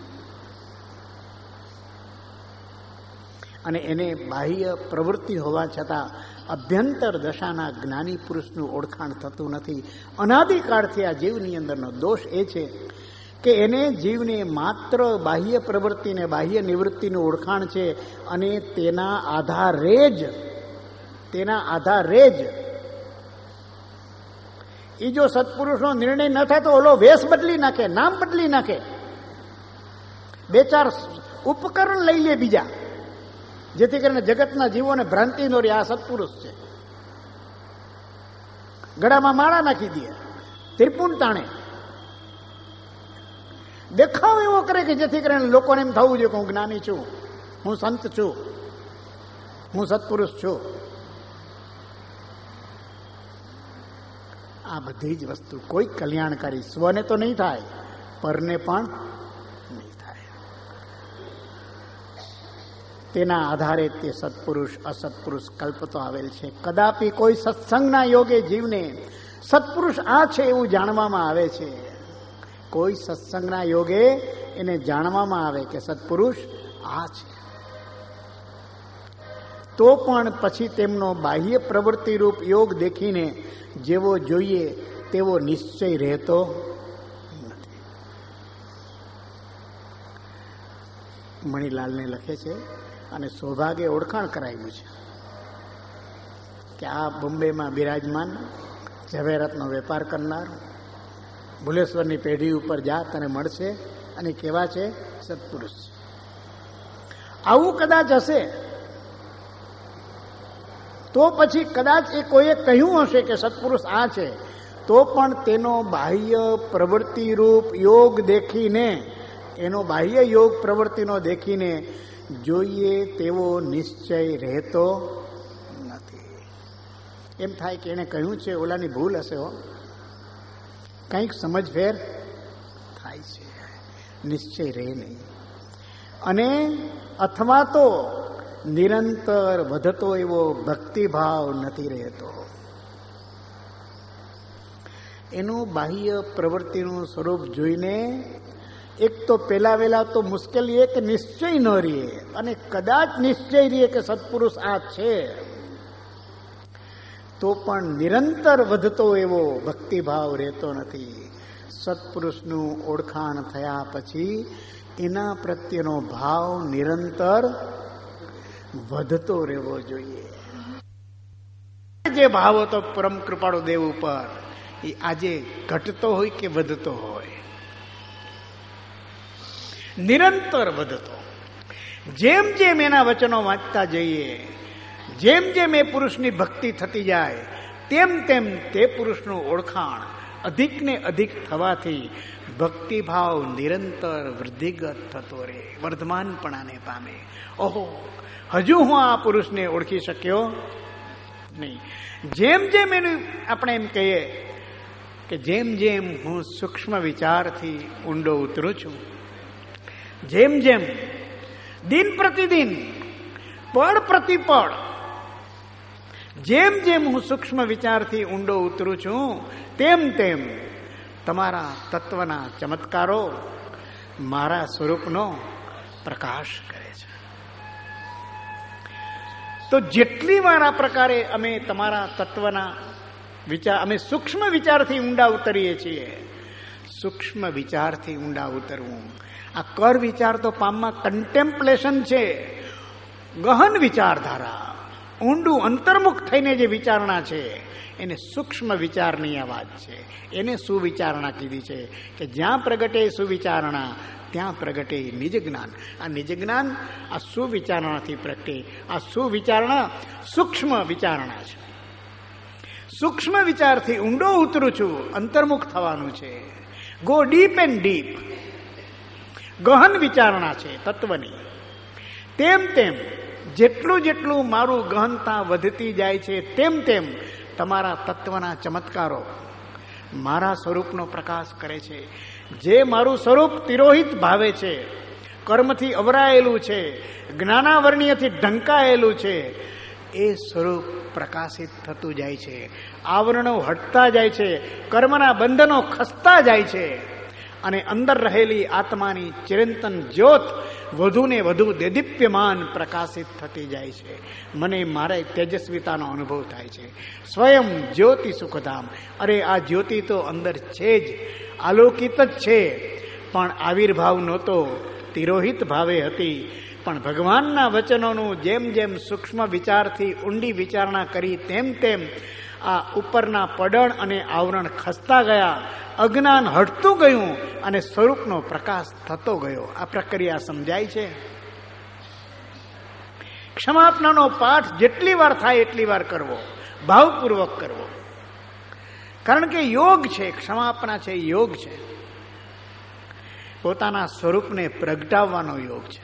અને એને બાહ્ય પ્રવૃત્તિ હોવા છતાં અભ્યંતર દશાના જ્ઞાની પુરુષનું ઓળખાણ થતું નથી. અનાદિકાળથી આ જીવની અંદરનો દોષ એ છે કે એને જીવને માત્ર બાહ્ય પ્રવૃત્તિને, બાહ્ય નિવૃત્તિનું ઓળખાણ છે અને તેના આધારે જ તેના આધારે જ એ જો સત્પુરુષનો નિર્ણય ન થાય તો ઓલો વેશ બદલી નાખે, નામ બદલી નાખે, બે ચાર ઉપકરણ લઈ લે બીજા, જેથી કરીને જગતના જીવોને ભ્રાંતિ નો રહે આ સત્પુરુષ છે. ગળામાં માળા નાખી દે, ત્રિપુણ તાણે, દેખાવ એવો કરે કે જેથી કરીને લોકોને એમ થવું જોઈએ કે હું જ્ઞાની છું, હું સંત છું, હું સત્પુરુષ છું. આ બધી જ વસ્તુ કોઈ કલ્યાણકારી સ્વને તો નહીં થાય, પરને પણ નહીં થાય. તેના આધારે તે સત્પુરુષ અસત્પુરુષ કલ્પતો આવેલ છે. કદાપી કોઈ સત્સંગના યોગે જીવને સત્પુરુષ આ છે એવું જાણવામાં આવે છે. કોઈ સત્સંગના યોગે એને જાણવામાં આવે કે સત્પુરુષ આ છે, તો પણ પછી તેમનો બાહ્ય પ્રવૃત્તિ રૂપ યોગ દેખીને જેવો જોઈએ તેવો નિશ્ચય રહેતો નથી. મણિલાલને લખે છે અને સૌભાગ્ય ઓળખાણ કરાવ્યું છે કે આ બોમ્બેમાં બિરાજમાન ઝવેરાતનો વેપાર કરનાર ભુલેશ્વરની પેઢી ઉપર જા તને મળશે અને કેવા છે? સત્પુરુષ. આવું કદાચ હશે તો પછી કદાચ એ કોઈએ કહ્યું હશે કે સત્પુરુષ આ છે, તો પણ તેનો બાહ્ય પ્રવૃત્તિ રૂપ યોગ દેખીને, એનો બાહ્ય યોગ પ્રવૃત્તિનો દેખીને જોઈએ તેવો નિશ્ચય રહેતો નથી. એમ થાય કે એને કહ્યું છે, ઓલાની ભૂલ હશે, હો કંઈક સમજ ફેર થાય છે, નિશ્ચય રહે નહીં. અને અથવા તો નિરંતર વધતો એવો ભક્તિભાવ નથી રહેતો. એનું બાહ્ય પ્રવૃત્તિનું સ્વરૂપ જોઈને એક તો પેલા વેલા તો મુશ્કેલી એ કે નિશ્ચય ન રહે, અને કદાચ નિશ્ચય રહે કે સત્પુરુષ આ છે, તો પણ નિરંતર વધતો એવો ભક્તિભાવ રહેતો નથી. સત્પુરુષનું ઓળખાણ થયા પછી એના પ્રત્યેનો ભાવ નિરંતર વધતો રહેવો જોઈએ. જે ભાવ હતો પરમ કૃપાળુ દેવ ઉપર એ આજે ઘટતો હોય કે વધતો હોય? નિરંતર વધતો. જેમ જેમ એના વચનો વાંચતા જઈએ, જેમ જેમ એ પુરુષની ભક્તિ થતી જાય, તેમ તેમ તે પુરુષનું ઓળખાણ અધિક ને અધિક થવાથી ભક્તિભાવ નિરંતર વૃદ્ધિગત થતો રહે, વર્ધમાનપણાને પામે. ઓહો, હજુ હું આ પુરુષને ઓળખી શક્યો નહીં. જેમ જેમ એનું આપણે એમ કહીએ કે જેમ જેમ હું સૂક્ષ્મ વિચારથી ઊંડો ઉતરું છું, જેમ જેમ દિન પ્રતિદિન, પળ પ્રતિપળ, જેમ જેમ હું સૂક્ષ્મ વિચારથી ઊંડો ઉતરું છું, તેમ તેમ તમારા તત્વના ચમત્કારો મારા સ્વરૂપનો પ્રકાશ કરે છે. તો જેટલી વાર આ પ્રકારે અમે તમારા તત્વના વિચાર, અમે સૂક્ષ્મ વિચારથી ઊંડા ઉતરીએ છીએ. સૂક્ષ્મ વિચારથી ઊંડા ઉતરવું, આ કર વિચાર તો પામમાં કન્ટેમ્પલેશન છે, ગહન વિચારધારા, ઊંડું અંતર્મુખ થઈને જે વિચારણા છે એને સૂક્ષ્મ વિચારની આ વાત છે. એને સુવિચારણા કીધી છે કે જ્યાં પ્રગટે સુવિચારણા ત્યાં પ્રગટે નિજ જ્ઞાન. આ નિજ જ્ઞાન આ સુવિચારણાથી પ્રગટે. આ સુવિચારણા સૂક્ષ્મ વિચારણા છે. સૂક્ષ્મ વિચારથી ઊંડો ઉતરું છું, અંતર્મુખ થવાનું છે. Go deep and deep. ગહન વિચારણા છે તત્વની. તેમ તેમ જેટલું જેટલું મારું ગહનતા વધતી જાય છે, તેમ તેમ તમારા તત્વના ચમત્કારો મારા સ્વરૂપનો પ્રકાશ કરે છે. જે મારું સ્વરૂપ તિરોહિત ભાવે છે, કર્મથી અવરાયેલું છે, જ્ઞાનાવરણીયથી ઢંકાયેલું છે, એ સ્વરૂપ પ્રકાશિત થતું જાય છે. આવરણો હટતા જાય છે, કર્મના બંધનો ખસતા જાય છે અને અંદર રહેલી આત્માની ચિરંતન જ્યોત વધુ ને વધુ દેદીપ્યમાન પ્રકાશિત થતી જાય છે. મને મારે તેજસ્વીતાનો અનુભવ થાય છે. સ્વયં જ્યોતિ સુખધામ. અરે આ જ્યોતિ તો અંદર છે જ, આલોકિત જ છે, પણ આવિર્ભાવ નહોતો, તિરોહિત ભાવે હતી. પણ ભગવાનના વચનોનું જેમ જેમ સૂક્ષ્મ વિચારથી ઊંડી વિચારણા કરી, તેમ તેમ આ ઉપરના પડણ અને આવરણ ખસતા ગયા, અજ્ઞાન હટતું ગયું અને સ્વરૂપનો પ્રકાશ થતો ગયો. આ પ્રક્રિયા સમજાય છે. ક્ષમાપનાનો પાઠ જેટલી વાર થાય એટલી વાર કરવો, ભાવપૂર્વક કરવો. કારણ કે યોગ છે, ક્ષમાપના છે, યોગ છે. પોતાના સ્વરૂપને પ્રગટાવવાનો યોગ છે.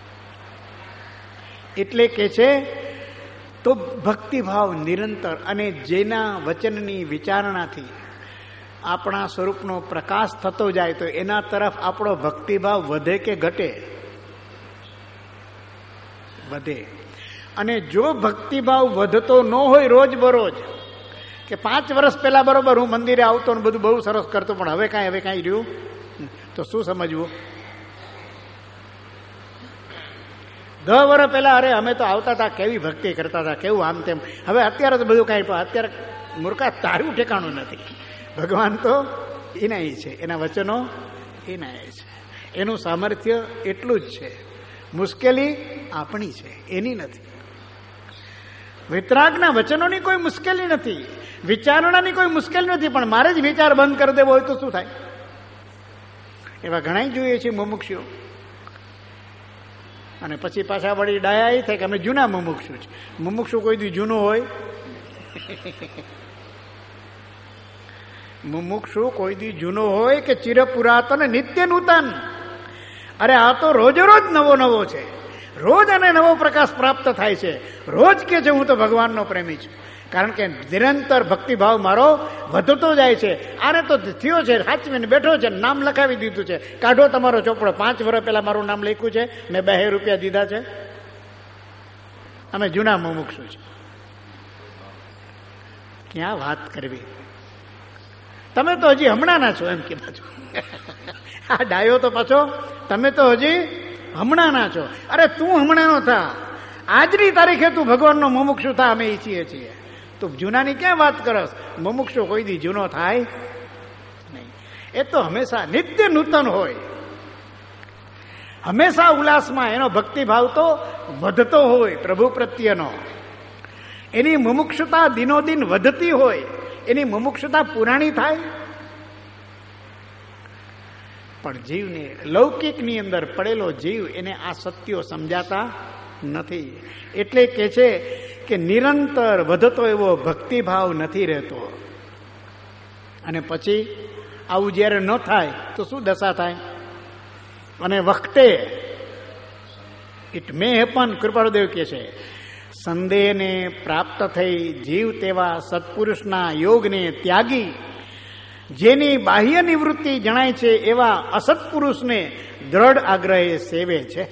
એટલે કે છે તો ભક્તિભાવ નિરંતર, અને જેના વચનની વિચારણાથી આપણા સ્વરૂપનો પ્રકાશ થતો જાય તો એના તરફ આપણો ભક્તિભાવ વધે કે ઘટે? વધે. અને જો ભક્તિભાવ વધતો ન હોય રોજ બરોજ, કે પાંચ વર્ષ પહેલા બરોબર હું મંદિરે આવતો ને બધું બહુ સરસ કરતો, પણ હવે કાંઈ હવે કાંઈ રહ્યું, તો શું સમજવું? દસ વર્ષ પહેલા અરે અમે તો આવતા હતા, કેવી ભક્તિ કરતા હતા, કેવું આમ તેમ. હવે અત્યારે તો બધું કાંઈ, અત્યારે મૂર્ખા તારું ઠેકાણું નથી. ભગવાન તો એના છે, એના વચનો એના છે, એનું સામર્થ્ય એટલું જ છે. મુશ્કેલી આપણી છે, એની નથી. વિતરાગના વચનોની કોઈ મુશ્કેલી નથી, વિચારણાની કોઈ મુશ્કેલી નથી, પણ મારે જ વિચાર બંધ કરી દેવો હોય તો શું થાય? એવા ઘણા જોઈએ છે મુમુક્ષુઓ. અને પછી પાછા વળી ડાયા એ થાય કે અમે જૂના મુમુક્ષુ છે. મુમુક્ષુ કોઈ દી જૂનો હોય? મુમુક્ષુ કોઈ દી જૂનો હોય કે ચિર પુરાતન નિત્ય નૂતન? અરે આ તો રોજ રોજ નવો નવો છે, રોજ અને નવો પ્રકાશ પ્રાપ્ત થાય છે. રોજ કે છે હું તો ભગવાનનો પ્રેમી છું, કારણ કે નિરંતર ભક્તિભાવ મારો વધતો જાય છે. આને તો થયો છે, સાચવીને બેઠો છે, નામ લખાવી દીધું છે. કાઢો તમારો ચોપડો, પાંચ વર્ષ પહેલા મારું નામ લખ્યું છે, મેં બે રૂપિયા દીધા છે. અમે જૂના મુમુક્ષુ છે. ક્યાં વાત કરવી? તમે તો હજી હમણાંના છો એમ કે પાછો આ ડાયો તો પાછો તમે તો હજી હમણાંના છો. અરે તું હમણાંનો થા, આજની તારીખે તું ભગવાનનો મુમુક્ષુ થા, અમે ઈચ્છીએ છીએ. તું જૂનાની ક્યાં વાત કરસ? મુમુક્ષુ કોઈ દી જૂનો થાય નહીં. એ તો હંમેશા નિત્ય નૂતન હોય, હંમેશા ઉલ્લાસમાં. એનો ભક્તિભાવ તો વધતો હોય પ્રભુ પ્રત્યેનો. એની મુમુક્ષુતા દિનોદિન વધતી હોય, એની મુમુક્ષુતા પુરાણી થાય. પણ જીવને, લૌકિકની અંદર પડેલો જીવ, એને આ સત્યો સમજાતા નથી. એટલે કે છે કે નિરંતર વધતો એવો ભક્તિભાવ નથી રહેતો. અને પછી આવું જ્યારે ન થાય તો શું દશા થાય? અને વખતે ઇટ મે હેપન, કૃપાળુદેવ કહે છે, સંદેહને પ્રાપ્ત થઈ જીવ તેવા સત્પુરુષના યોગને ત્યાગી જેની બાહ્ય નિવૃત્તિ જણાય છે એવા અસત્પુરુષને દ્રઢ આગ્રહે સેવે છે.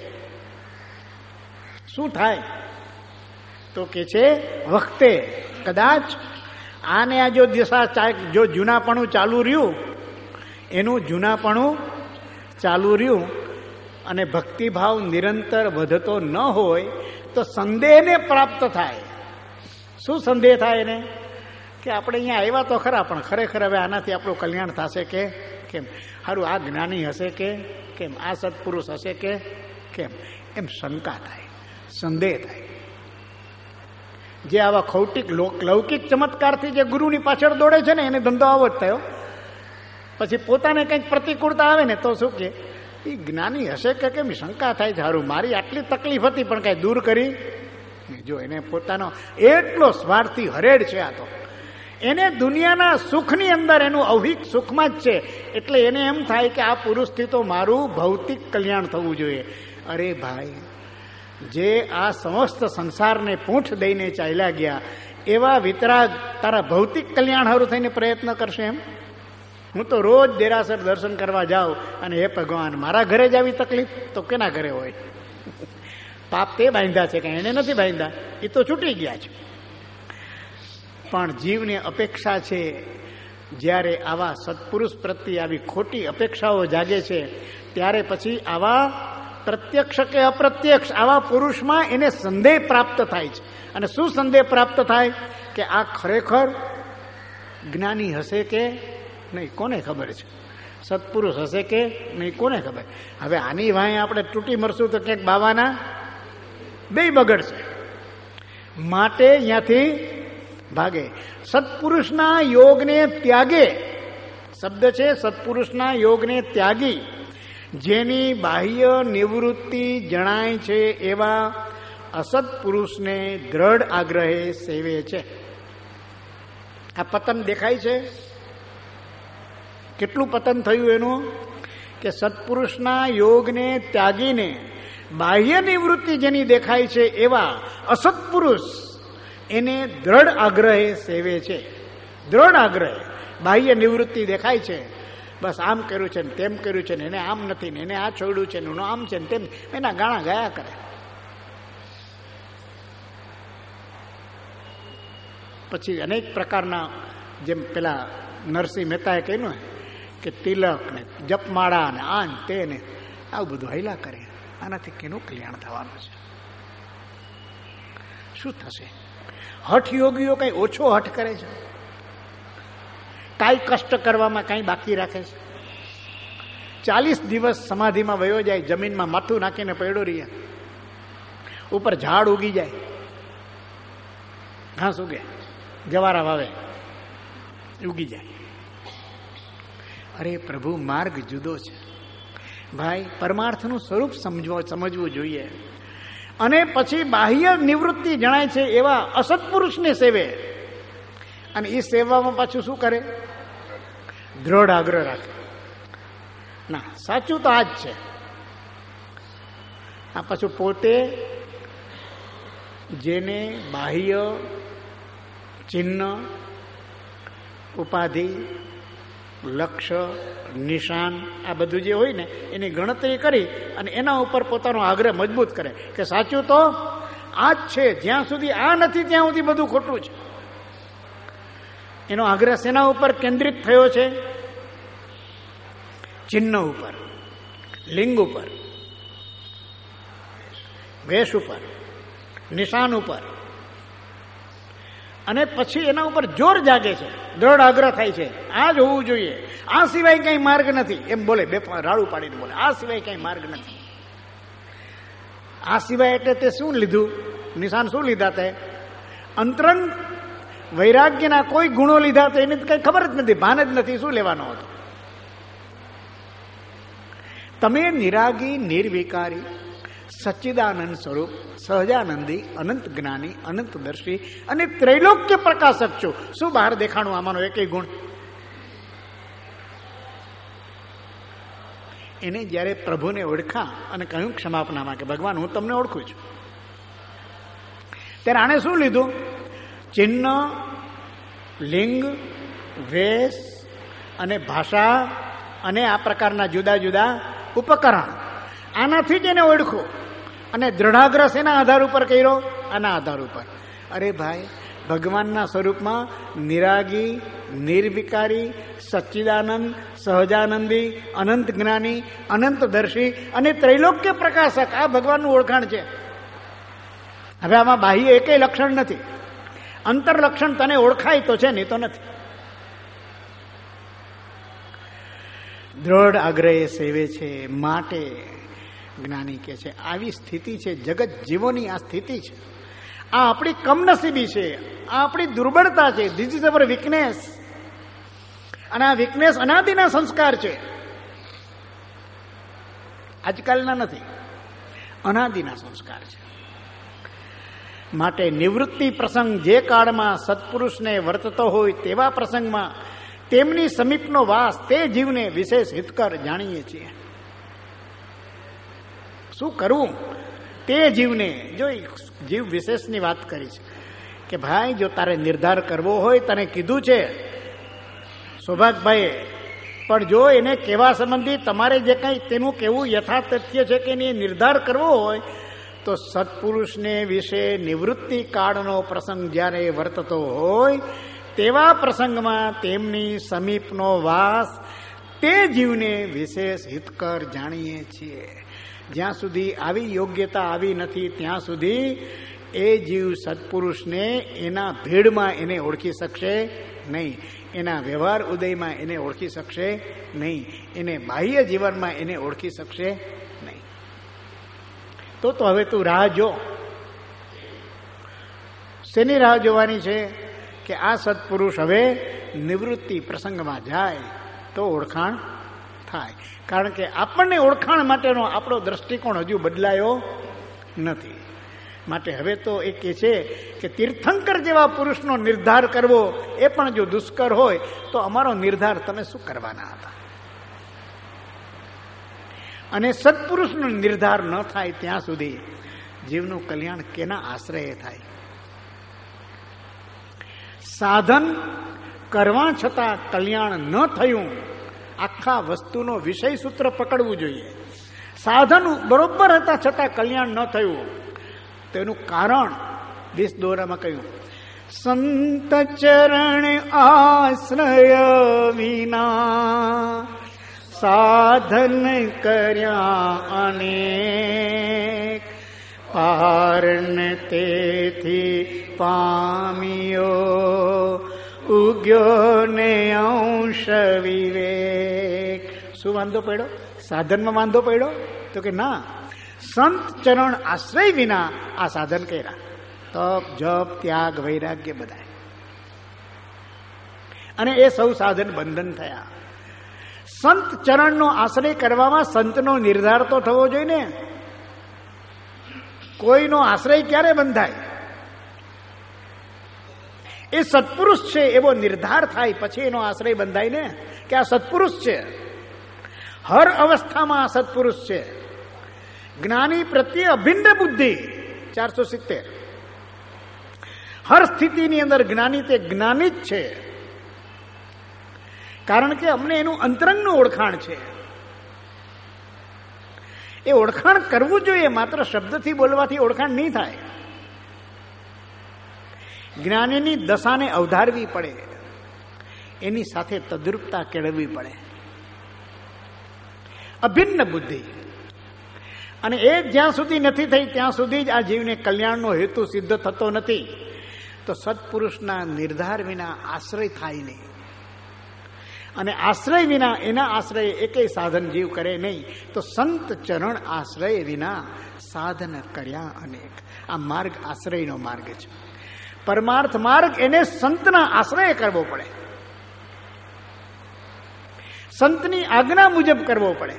શું થાય? તો કે છે વખતે કદાચ આને આ જો દિશા જો જૂનાપણું ચાલુ રહ્યું, એનું જૂનાપણું ચાલુ રહ્યું અને ભક્તિભાવ નિરંતર વધતો ન હોય તો સંદેહને પ્રાપ્ત થાય. શું સંદેહ થાય એને? કે આપણે અહીંયા આવ્યા તો ખરા, પણ ખરેખર હવે આનાથી આપણું કલ્યાણ થશે કે કેમ? સારું, આ જ્ઞાની હશે કે કેમ? આ સત્પુરુષ હશે કે કેમ? એમ શંકા થાય, સંદેહ થાય. જે આવા ખૌટિક લૌકિક ચમત્કારથી જે ગુરુની પાછળ દોડે છે ને, એને ધંધો આવો જ થયો. પછી પોતાને કંઈક પ્રતિકૂળતા આવે ને તો શું કે એ જ્ઞાની હશે કે કેમ? શંકા થાય છે. સારું, મારી આટલી તકલીફ હતી પણ કાંઈ દૂર કરી. જો એને પોતાનો એટલો સ્વાર્થી હરેડ છે આ તો, એને દુનિયાના સુખની અંદર એનું અવિક સુખમાં જ છે. એટલે એને એમ થાય કે આ પુરુષથી તો મારું ભૌતિક કલ્યાણ થવું જોઈએ. અરે ભાઈ, જે આ સમસ્ત સંસારને પૂંઠ દઈને ચાલ્યા ગયા એવા વિતરાગ તારા ભૌતિક કલ્યાણ હારું થઈને પ્રયત્ન કરશે એમ? હું તો રોજ દેરાસર દર્શન કરવા જાઉં અને હે ભગવાન, મારા ઘરે જ આવી તકલીફ તો કેના ઘરે હોય? પાપ તે બાંધ્યા છે કે એને નથી બાંધ્યા, એ તો છૂટી ગયા છે. પણ જીવને અપેક્ષા છે, જ્યારે આવા સત્પુરુષ પ્રત્યે આવી ખોટી અપેક્ષાઓ જાગે છે ત્યારે પછી આવા પ્રત્યક્ષ કે અપ્રત્યક્ષ આવા પુરુષમાં એને સંદેહ પ્રાપ્ત થાય છે. અને શું સંદેહ પ્રાપ્ત થાય? કે આ ખરેખર જ્ઞાની હશે કે નહીં, કોને ખબર છે? સત્પુરુષ હશે કે નહીં, કોને ખબર? હવે આની વાંહે આપણે તૂટી મરશું તો ક્યાંક બાવાના બે બગડશે. માટે અહીંયાથી ભાગે. સત્પુરુષના યોગને ત્યાગે, શબ્દ છે સત્પુરુષના યોગને ત્યાગી જેની બાહ્ય નિવૃત્તિ જણાય છે એવા અસત્પુરુષને દ્રઢ આગ્રહે સેવે છે. આ પતન દેખાય છે. કેટલું પતન થયું એનું? કે સત્પુરુષના યોગને ત્યાગીને બાહ્ય નિવૃત્તિ જેની દેખાય છે એવા અસત્પુરુષ એને દ્રઢ આગ્રહે સેવે છે. દ્રઢ આગ્રહે બાહ્ય નિવૃત્તિ દેખાય છે, બસ આમ કર્યું છે ને તેમ કર્યું છે ને એને આમ નથી ને એને આ છોડ્યું છે ને એનું આમ છે ને તેમ, એના ગાણા ગાયા કરે. પછી અનેક પ્રકારના, જેમ પેલા નરસિંહ મહેતાએ કહ્યું કે તિલક ને જપમાળા ને આ ને તે ને આવું બધું હૈલા કરે. આનાથી કેનું કલ્યાણ થવાનું છે? શું થશે? હઠ યોગીઓ કઈ ઓછો હઠ કરે છે? કાંઈ કષ્ટ કરવામાં કાંઈ બાકી રાખે છે? ચાલીસ દિવસ સમાધિમાં વયો જાય, જમીનમાં માથું નાખીને પડ્યો રહીએ, ઉપર ઝાડ ઉગી જાય, ઘાસ ઉગે, જવારા વાવે, ઉગી જાય. અરે પ્રભુ, માર્ગ જુદો છે ભાઈ. પરમાર્થનું સ્વરૂપ સમજવો સમજવું જોઈએ. અને પછી બાહ્ય નિવૃત્તિ જણાય છે એવા અસત્પુરુષને સેવે. અને એ સેવામાં પાછું શું કરે? દ્રઢ આગ્રહ રાખે. ના, સાચું તો આ જ છે. આ પાછું પોતે જેને બાહ્ય ચિહ્ન, ઉપાધિ, લક્ષ્ય, નિશાન આ બધું જે હોય ને એની ગણતરી કરી અને એના ઉપર પોતાનો આગ્રહ મજબૂત કરે કે સાચું તો આ જ છે. જ્યાં સુધી આ નથી ત્યાં સુધી બધું ખોટું છે. એનો આગ્રહ શેના ઉપર કેન્દ્રિત થયો છે? ચિહ્ન ઉપર, લિંગ ઉપર, વેશ ઉપર, નિશાન ઉપર. અને પછી એના ઉપર જોર જાગે છે, દ્રઢ આગ્રહ થાય છે, આ જ હોવું જોઈએ, આ સિવાય કઈ માર્ગ નથી. એમ બોલે, બે રાડું પાડીને બોલે, આ સિવાય કઈ માર્ગ નથી. આ સિવાય એટલે તે શું લીધું? નિશાન શું લીધા? તે અંતરંગ વૈરાગ્યના કોઈ ગુણો લીધા તો એની કઈ ખબર જ નથી, ભાન જ નથી, શું લેવાનો હતો. તમે નિરાગી, નિર્વિકારી, સચ્ચિદાનંદ સ્વરૂપ, સહજાનંદી, અનંત જ્ઞાની, અનંત દર્શી અને ત્રૈલોક્ય પ્રકાશક છો. શું બહાર દેખાણું આમાંનો એકેય ગુણ? એને જ્યારે પ્રભુને ઓળખા અને કહ્યું ક્ષમાપનામાં કે ભગવાન હું તમને ઓળખું છું, ત્યારે આણે શું લીધું? ચિહ્ન, લિંગ, વેશ અને ભાષા અને આ પ્રકારના જુદા જુદા ઉપકરણ, આનાથી જ એને ઓળખો. અને દ્રઢાગ્રહ એના આધાર ઉપર કર્યો, આના આધાર ઉપર. અરે ભાઈ, ભગવાનના સ્વરૂપમાં નિરાગી, નિર્વિકારી, સચ્ચિદાનંદ, સહજાનંદી, અનંત જ્ઞાની, અનંત દર્શી અને ત્રૈલોક્ય પ્રકાશક, આ ભગવાનનું ઓળખાણ છે. હવે આમાં બાહ્ય એકેય લક્ષણ નથી. અંતર લક્ષણ તને ઓળખાય તો છે, નહીં તો નથી. દ્રઢ આગ્રહે સેવે છે માટે જ્ઞાની કે છે. આવી સ્થિતિ છે જગત જીવોની, આ સ્થિતિ છે. આ આપણી કમનસીબી છે, આ આપણી દુર્બળતા છે. This is our weakness. અને આ વીકનેસ અનાદિના સંસ્કાર છે, આજકાલના નથી, અનાદિના સંસ્કાર છે. માટે નિવૃત્તિ પ્રસંગ જે કાળમાં સત્પુરુષને વર્તતો હોય તેવા પ્રસંગમાં તેમની સમીપનો વાસ તે જીવને વિશેષ હિતકર જાણીએ છીએ. શું કરવું તે જીવને? જો જીવ વિશેષની વાત કરી છે કે ભાઈ જો તારે નિર્ધાર કરવો હોય, તને કીધું છે સૌભાગભાઈએ, પણ જો એને કેવા સંબંધી તમારે જે કંઈ તેનું કેવું યથાતથ્ય છે કે એને નિર્ધાર કરવો હોય તો સત્પુરુષને વિશે નિવૃત્તિ કાળનો પ્રસંગ જ્યારે વર્તતો હોય તેવા પ્રસંગમાં તેમની સમીપનો વાસ તે જીવને વિશેષ હિતકર જાણીએ છીએ. જ્યાં સુધી આવી યોગ્યતા આવી નથી ત્યાં સુધી એ જીવ સત્પુરુષને એના ભેડમાં એને ઓળખી શકશે નહીં, એના વ્યવહાર ઉદયમાં એને ઓળખી શકશે નહીં, એને બાહ્ય જીવનમાં એને ઓળખી શકશે નહીં. તો તો હવે તું રાહ જો. શેની રાહ જોવાની છે? કે આ સત્પુરુષ હવે નિવૃત્તિ પ્રસંગમાં જાય તો ઓળખાણ થાય. કારણ કે આપણને ઓળખાણ માટેનો આપણો દ્રષ્ટિકોણ હજુ બદલાયો નથી. માટે હવે તો એ કહે છે કે તીર્થંકર જેવા પુરુષનો નિર્ધાર કરવો એ પણ જો દુષ્કર હોય તો અમારો નિર્ધાર તમે શું કરવાના હતા? અને સત્પુરુષનો નિર્ધાર ન થાય ત્યાં સુધી જીવનું કલ્યાણ કેના આશ્રયે થાય? સાધન કરવા છતાં કલ્યાણ ન થયું, આખા વસ્તુનો વિષય સૂત્ર પકડવું જોઈએ. સાધન બરોબર હતા છતાં કલ્યાણ ન થયું, તેનું કારણ વીસ દોરામાં કહ્યું, સંત ચરણ આશ્રય વિના સાધન કર્યા અનેક, પારણ તેથી પામ્યો ઉગ્યો ને અંશ વિવેક. શું વાંધો પડ્યો? સાધનમાં વાંધો પડ્યો? તો કે ના, સંત ચરણ આશ્રય વિના આ સાધન કર્યા. તપ, જપ, ત્યાગ, વૈરાગ્ય બધા, અને એ સૌ સાધન બંધન થયા. સંત ચરણનો આશ્રય કરવામાં સંતનો નિર્ધાર તો થવો જોઈએ ને. કોઈનો આશ્રય ક્યારે બંધાય? એ સત્પુરુષ છે એવો નિર્ધાર થાય પછી એનો આશ્રય બંધાય ને, કે આ સત્પુરુષ છે. હર અવસ્થામાં આ સત્પુરુષ છે. જ્ઞાની પ્રત્યે અભિન્ન બુદ્ધિ ચારસો સિત્તેર. હર સ્થિતિની અંદર જ્ઞાની તે જ્ઞાની જ છે, કારણ કે અમને એનું અંતરંગનું ઓળખાણ છે. એ ઓળખાણ કરવું જોઈએ, માત્ર શબ્દથી બોલવાથી ઓળખાણ નહીં થાય. જ્ઞાનીની દશાને અવધારવી પડે, એની સાથે તદ્રુપતા કેળવવી પડે. અભિન્ન બુદ્ધિ, અને એ જ્યાં સુધી નથી થઈ ત્યાં સુધી જ આ જીવને કલ્યાણનો હેતુ સિદ્ધ થતો નથી. તો સત્પુરુષના નિર્ધાર વિના આશ્રય થાય નહીં, અને આશ્રય વિના એના આશ્રય એકેય સાધન જીવ કરે નહીં. તો સંત ચરણ આશ્રય વિના સાધન કર્યા અનેક. આ માર્ગ આશ્રયનો માર્ગ છે. પરમાર્થ માર્ગ એને સંતના આશ્રય કરવો પડે, સંતની આજ્ઞા મુજબ કરવો પડે.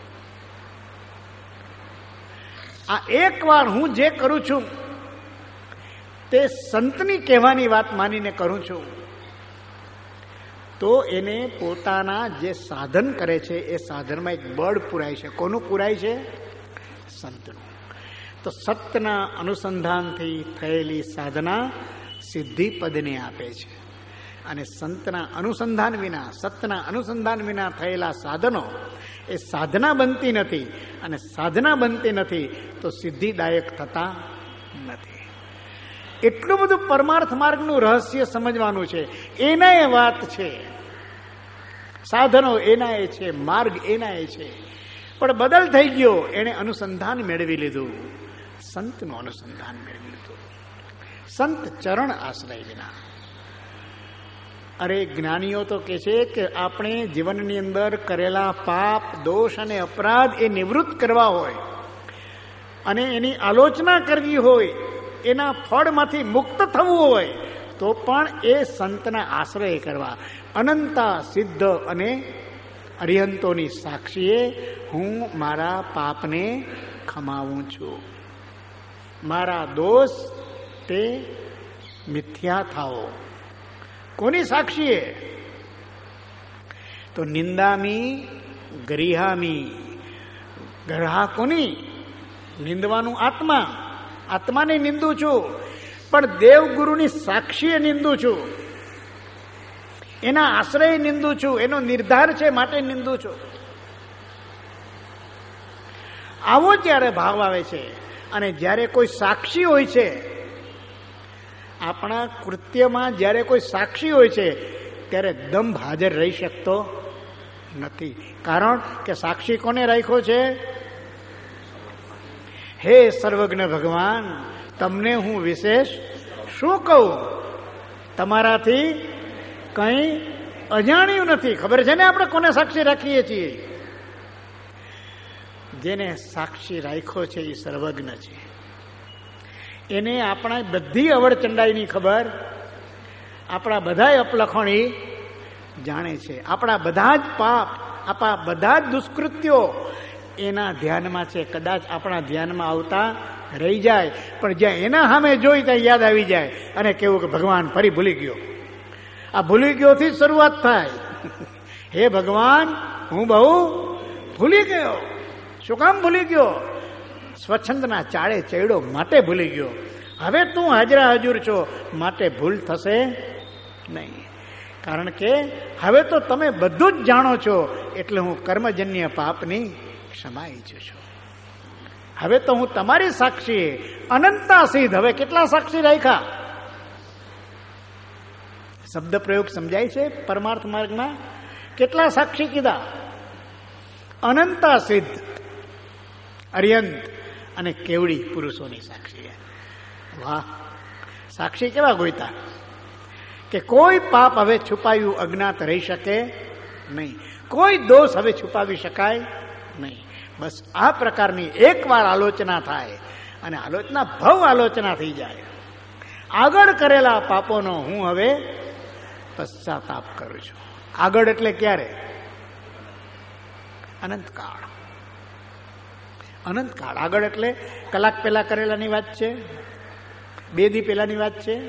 આ એક વાર હું જે કરું છું તે સંતની કહેવાની વાત માનીને કરું છું તો એને પોતાના જે સાધન કરે છે એ સાધનમાં એક બળ પુરાય છે. કોનું પુરાય છે? સંતનું. તો સતના અનુસંધાનથી થયેલી સાધના સિદ્ધિ પદને આપે છે, અને સંતના અનુસંધાન વિના, સતના અનુસંધાન વિના થયેલા સાધનો એ સાધના બનતી નથી, અને સાધના બનતી નથી તો સિદ્ધિદાયક થતા નથી. એટલું બધું પરમાર્થ માર્ગનું રહસ્ય સમજવાનું છે. એના એ વાત છે, સાધનો એના એ છે, માર્ગ એના એ છે. પણ બદલ થઈ ગયો, એને અનુસંધાન મેળવી લીધું, સંતનું અનુસંધાન મેળવી લીધું, સંત ચરણ આશ્રય વિના. અરે જ્ઞાનીઓ તો કહે છે કે આપણે જીવનની અંદર કરેલા પાપ, દોષ અને અપરાધ એ નિવૃત્ત કરવા હોય અને એની આલોચના કરવી હોય, એના ફળમાંથી મુક્ત થવું હોય તો પણ એ સંતના આશ્રય કરવા. અનંતા સિદ્ધ અને અરિહંતોની સાક્ષીએ હું મારા પાપને ખમાવું છું, મારા દોષ તે મિથ્યા થાઓ. કોની સાક્ષીએ? તો નિંદામી ગરિહામી. ગરહા કોની? નિંદવાનું આત્મા, આત્માને નિંદું છું, પણ દેવગુરુની સાક્ષીએ નિંદું છું, એના આશ્રય નિંદું છું, એનો નિર્ધાર છે માટે નિંદું છું. આવો જ્યારે ભાવ આવે છે, અને જ્યારે કોઈ સાક્ષી હોય છે, આપણા કૃત્યમાં જ્યારે કોઈ સાક્ષી હોય છે ત્યારે દંભ હાજર રહી શકતો નથી. કારણ કે સાક્ષી કોને રાખ્યો છે? હે સર્વજ્ઞ ભગવાન, તમને હું વિશેષ શું કહું? તમારાથી કંઈ અજાણ્યું નથી. ખબર છે ને આપણે કોને સાક્ષી રાખીએ છીએ? જેને સાક્ષી રાખ્યો છે એ સર્વજ્ઞ છે. એને આપણા બધી અવળચંડાઈની ખબર, આપણા બધા અપલખણી જાણે છે. આપણા બધા જ પાપ, આપણા બધા જ દુષ્કૃત્યો એના ધ્યાનમાં છે. કદાચ આપણા ધ્યાનમાં આવતા રહી જાય, પણ જ્યાં એના સામે જોઈ ત્યાં યાદ આવી જાય અને કેવું કે ભગવાન ફરી ભૂલી ગયો. આ ભૂલી ગયોથી શરૂઆત થાય. હે ભગવાન, હું બહુ ભૂલી ગયો. શું કામ ભૂલી ગયો? સ્વચ્છંદના ચાળે ચડ્યો માટે ભૂલી ગયો. હવે તું હાજરા હજુર છો માટે ભૂલ થશે નહીં. કારણ કે હવે તો તમે બધું જ જાણો છો, એટલે હું કર્મજન્ય પાપની ક્ષમા ઈચ્છું છું. હવે તો હું તમારી સાક્ષી અનંતા સિદ્ધ. હવે કેટલા સાક્ષી રાખ્યા? શબ્દ પ્રયોગ સમજાય છે પરમાર્થ માર્ગમાં? કેટલા સાક્ષી કીધા? અનંતા સિદ્ધ, અર્યંત અને કેવડી પુરુષોની સાક્ષી. વાહ! સાક્ષી કેવા ગોઈતા કે કોઈ પાપ હવે છુપાયું અજ્ઞાત રહી શકે નહીં, કોઈ દોષ હવે છુપાવી શકાય નહીં. બસ આ પ્રકારની એકવાર આલોચના થાય અને આલોચના ભવ આલોચના થઈ જાય. આગળ કરેલા પાપોનો હું હવે પશ્ચાતાપ કરું છું. આગળ એટલે ક્યારે? અનંતકાળ. અનંતકાળ. આગળ એટલે કલાક પહેલા કરેલાની વાત છે, બે દી પહેલાની વાત છે.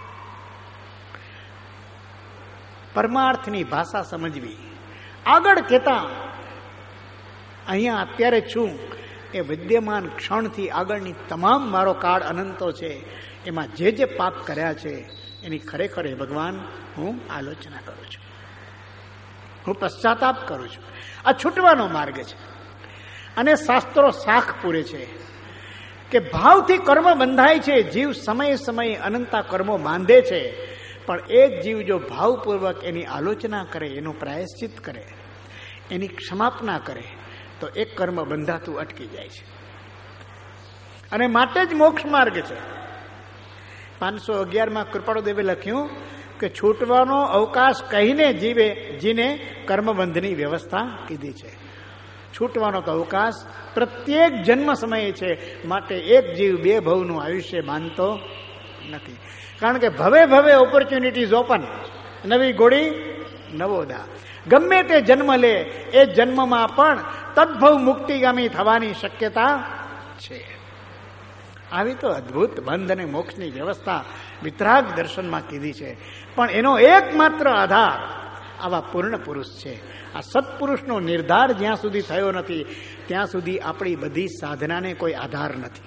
પરમાર્થની ભાષા સમજવી. આગળ કહેતા અહીંયા અત્યારે છું એ વિદ્યમાન ક્ષણથી આગળની તમામ મારો કાળ અનંતો છે, એમાં જે જે પાપ કર્યા છે એની ખરેખર ભગવાન હું આલોચના કરું છું, હું પશ્ચાતાપ કરું છું. આ છૂટવાનો માર્ગ છે. અને શાસ્ત્રો શાખ પૂરે છે કે ભાવથી કર્મ બંધાય છે. જીવ સમયે સમયે અનંતા કર્મો બાંધે છે, પણ એ જ જીવ જો ભાવપૂર્વક એની આલોચના કરે, એનું પ્રાયશ્ચિત કરે, એની ક્ષમાપના કરે તો એક કર્મ બંધાતું અટકી જાય છે. અને માટે જ મોક્ષ માર્ગ છે. પાંચસો અગિયારમાં કૃપાળુદેવે લખ્યું કે છૂટવાનો અવકાશ કહીને જીવે જીને કર્મબંધની વ્યવસ્થા કીધી છે. છૂટવાનો તો અવકાશ પ્રત્યેક જન્મ સમયે છે. માટે એક જીવ બે ભવનું આયુષ્ય માનતો નથી. કારણ કે ભવે ભવે ઓપોર્ચ્યુનિટીઝ ઓપન, નવી ગોળી નવો દા. ગમે તે જન્મ લે એ જન્મમાં પણ તદ્ભવ મુક્તિગામી થવાની શક્યતા છે. આવી તો અદભુત બંધ અને મોક્ષની વ્યવસ્થા વિતરાગ દર્શનમાં કીધી છે. પણ એનો એકમાત્ર આધાર આવા પૂર્ણ પુરુષ છે. આ સત્પુરુષનો નિર્ધાર જ્યાં સુધી થયો નથી ત્યાં સુધી આપણી બધી સાધનાને કોઈ આધાર નથી.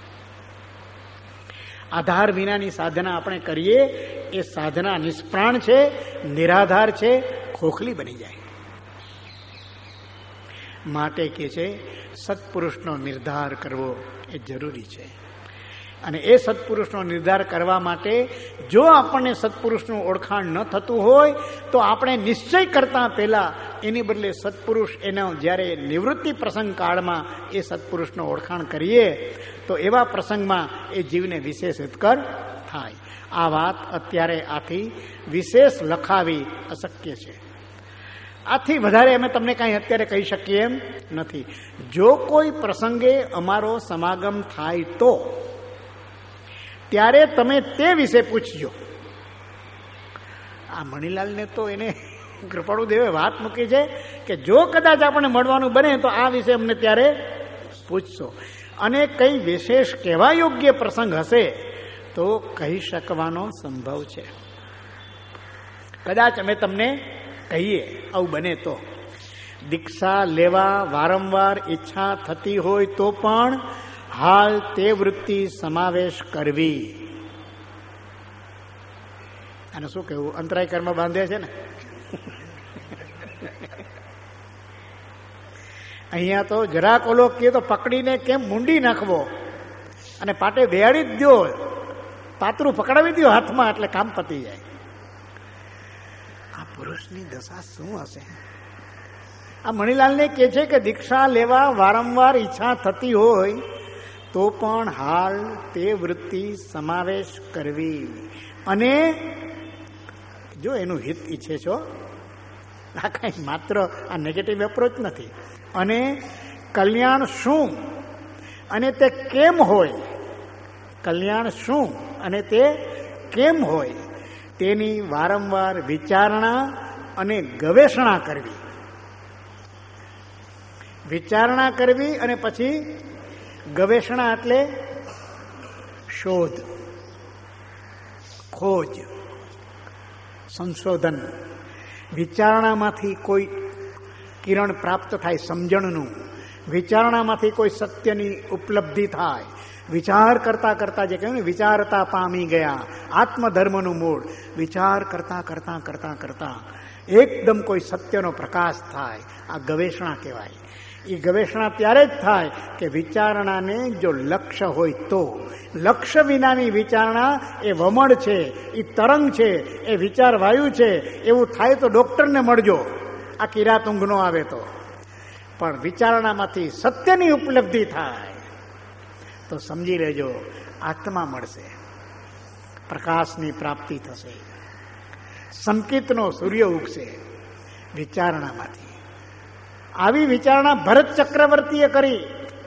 આધાર વિનાની સાધના આપણે કરીએ એ સાધના નિષ્પ્રાણ છે, નિરાધાર છે, ખોખલી બની જાય. માટે કે છે સત્પુરુષનો નિર્ધાર કરવો એ જરૂરી છે. અને એ સત્પુરુષનો નિર્ધાર કરવા માટે જો આપણને સત્પુરુષનું ઓળખાણ ન થતું હોય તો આપણે નિશ્ચય કરતા પહેલા એની બદલે સત્પુરુષ એનો જ્યારે નિવૃત્તિ પ્રસંગ કાળમાં એ સત્પુરુષનો ઓળખાણ કરીએ તો એવા પ્રસંગમાં એ જીવને વિશેષ હિતકર થાય. આ વાત અત્યારે આથી વિશેષ લખાવી અશક્ય છે. આથી વધારે અમે તમને કાંઈ અત્યારે કહી શકીએ એમ નથી. જો કોઈ પ્રસંગે અમારો સમાગમ થાય તો ત્યારે તમે તે વિશે પૂછજો. આ મણીલાલને તો એને કૃપાળુ દેવે વાત મૂકી છે કે જો કદાચ આપણે મળવાનું બને તો આ વિશે અમને ત્યારે પૂછશો. અને કઈ વિશેષ કહેવા યોગ્ય પ્રસંગ હશે તો કહી શકવાનો સંભવ છે. કદાચ અમે તમને કહીએ આવું બને તો. દીક્ષા લેવા વારંવાર ઈચ્છા થતી હોય તો પણ હાલ તે વૃત્તિ સમાવેશ કરવી. અને શું કહેવું, અંતરાય કર્મ બાંધે છે ને. અહીંયા તો જરાક ઓલો કહે તો પકડીને કેમ મૂંડી નાખવો અને પાટે બેહાડી જ દો, પાતરું પકડાવી દો હાથમાં એટલે કામ પતી જાય. આ પુરુષની દશા શું હશે? આ મણીલાલને કહે છે કે દીક્ષા લેવા વારંવાર ઈચ્છા થતી હોય તો પણ હાલ તે વૃત્તિ સમાવેશ કરવી. અને જો એનું હિત ઈચ્છે છો, આ કાંઈ માત્ર આ નેગેટિવ એપ્રોચ નથી. અને કલ્યાણ શું અને તે કેમ હોય, કલ્યાણ શું અને તે કેમ હોય તેની વારંવાર વિચારણા અને ગવેષણા કરવી. વિચારણા કરવી અને પછી ગવેષણા એટલે શોધ, ખોજ, સંશોધન. વિચારણામાંથી કોઈ કિરણ પ્રાપ્ત થાય સમજણનું, વિચારણામાંથી કોઈ સત્યની ઉપલબ્ધિ થાય. વિચાર કરતા કરતા જે કહ્યું ને વિચારતા પામી ગયા આત્મધર્મનું મૂળ. વિચાર કરતા કરતા કરતા કરતા એકદમ કોઈ સત્યનો પ્રકાશ થાય. આ ગવેષણા કહેવાય. એ ગવેષણા ત્યારે જ થાય કે વિચારણાને જો લક્ષ્ય હોય તો. લક્ષ્ય વિનાની વિચારણા એ વમળ છે, એ તરંગ છે, એ વિચાર વાયુ છે. એવું થાય તો ડોક્ટરને મળજો, આ કિરાત ઊંઘ નો આવે તો. પણ વિચારણામાંથી સત્યની ઉપલબ્ધિ થાય તો સમજી લેજો આત્મા મળશે, પ્રકાશની પ્રાપ્તિ થશે, સંકેતનો સૂર્ય ઉગશે વિચારણામાંથી. આવી વિચારણા ભરત ચક્રવર્તીએ કરી,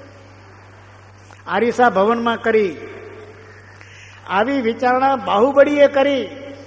આરીસા ભવનમાં કરી. આવી વિચારણા બાહુબળીએ કરી,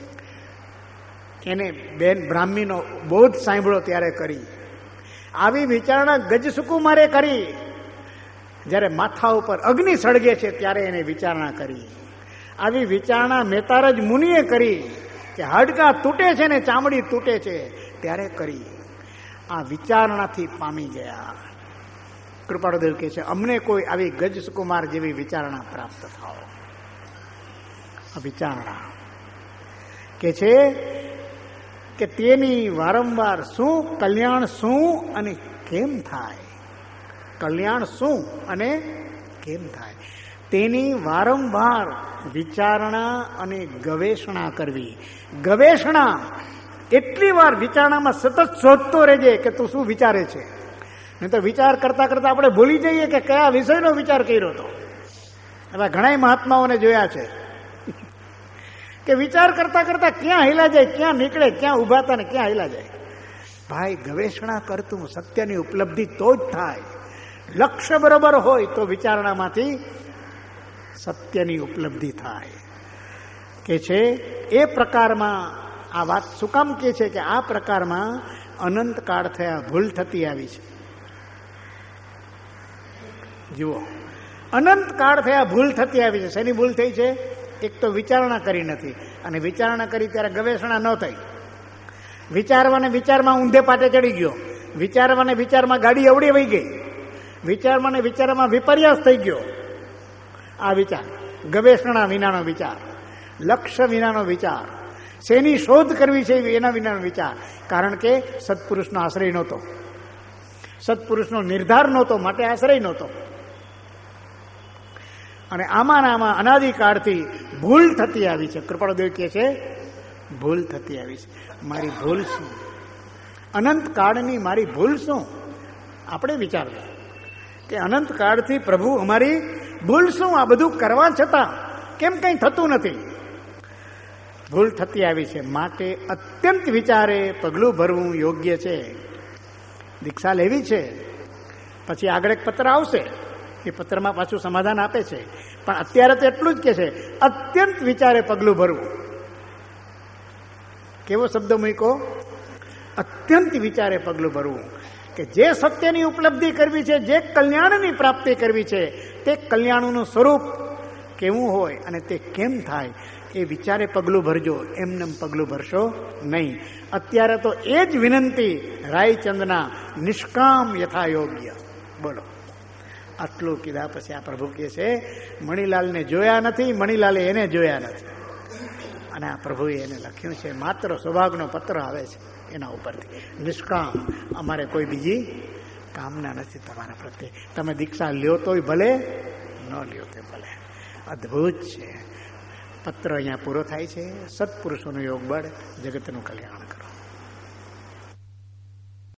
એને બેન બ્રાહ્મીનો બોધ સાંભળો ત્યારે કરી. આવી વિચારણા ગજસુકુમારે કરી, જ્યારે માથા ઉપર અગ્નિ સળગે છે ત્યારે એને વિચારણા કરી. આવી વિચારણા મેતારજ મુનિએ કરી કે હાડકાં તૂટે છે ને ચામડી તૂટે છે ત્યારે કરી. આ વિચારણાથી પામી ગયા. કૃપાળુદેવ કહે છે અમને કોઈ આવી ગજસુકુમાર જેવી વિચારણા પ્રાપ્ત થાવ. આ વિચારણા કે છે કે તેની વારંવાર શું કલ્યાણ શું અને કેમ થાય, કલ્યાણ શું અને કેમ થાય તેની વારંવાર વિચારણા અને ગવેષણા કરવી. ગવેષણા એટલી વાર વિચારણામાં સતત શોધતો રહેજે કે તું શું વિચારે છે. નહીં તો વિચાર કરતા કરતા આપણે ભૂલી જઈએ કે કયા વિષયનો વિચાર કર્યો હતો. એવા ઘણા મહાત્માઓને જોયા છે કે વિચાર કરતા કરતા ક્યાં હિલા જાય, ક્યાં નીકળે, ક્યાં ઉભા હતા ને ક્યાં હિલા જાય. ભાઈ ગવેષણા કરતું સત્યની ઉપલબ્ધિ તો જ થાય. લક્ષ્ય બરોબર હોય તો વિચારણામાંથી સત્યની ઉપલબ્ધિ થાય. કે છે એ પ્રકારમાં આ વાત શું કામ કે છે કે આ પ્રકારમાં અનંત કાળ થયા ભૂલ થતી આવી છે. જુઓ, અનંત કાળ થયા ભૂલ થતી આવી છે. શેની ભૂલ થઈ છે? એક તો વિચારણા કરી નથી, અને વિચારણા કરી ત્યારે ગવેષણા ન થઈ. વિચારવાને વિચારમાં ઊંધે પાટે ચડી ગયો, વિચારવાને વિચારમાં ગાડી અવડી વહી ગઈ, વિચારવાને વિચારમાં વિપર્યાસ થઈ ગયો. આ વિચાર ગવેષણા વિનાનો વિચાર, લક્ષ્ય વિનાનો વિચાર, શેની શોધ કરવી છે એના વિનાનો વિચાર. કારણ કે સત્પુરુષનો આશ્રય નહોતો, સત્પુરુષનો નિર્ધાર નહોતો, માટે આશ્રય નહોતો. અને આમાં આમાં અનાદિકાળથી ભૂલ થતી આવી છે. કૃપાળુદેવ કહે છે ભૂલ થતી આવી છે. મારી ભૂલ શું? અનંત કાળની મારી ભૂલ શું? આપણે વિચારવું કે અનંત કાળથી પ્રભુ અમારી ભૂલ શું? આ બધું કરવા છતાં કેમ કંઈ થતું નથી? ભૂલ થતી આવી છે, માટે અત્યંત વિચારે પગલું ભરવું યોગ્ય છે. દીક્ષા લેવી છે, પછી આગળ એક પત્ર આવશે, એ પત્રમાં પાછું સમાધાન આપે છે. પણ અત્યારે તો એટલું જ કે છે, અત્યંત વિચારે પગલું ભરવું. કેવો શબ્દ મૂક્યો? અત્યંત વિચારે પગલું ભરવું. કે જે સત્યની ઉપલબ્ધિ કરવી છે, જે કલ્યાણની પ્રાપ્તિ કરવી છે, તે કલ્યાણનું સ્વરૂપ કેવું હોય અને તે કેમ થાય એ વિચારે પગલું ભરજો. એમને પગલું ભરશો નહીં. અત્યારે તો એ જ વિનંતી રાયચંદના નિષ્કામ યથા યોગ્ય. બોલો, આટલું કીધા પછી આ પ્રભુ કહે છે મણીલાલને જોયા નથી, મણીલાલે એને જોયા નથી. અને આ પ્રભુએ એને લખ્યું છે, માત્ર સૌભાગ્યનો પત્ર આવે છે એના ઉપરથી. નિષ્કામ, અમારે કોઈ બીજી કામના નથી તમારા પ્રત્યે. તમે દીક્ષા લ્યો તોય ભલે, ન લ્યો તો ભલે. અદ્ભુત છે. પત્ર અહીંયા પૂરો થાય છે. સત્પુરુષોનું યોગ બળ જગતનું કલ્યાણ કરો.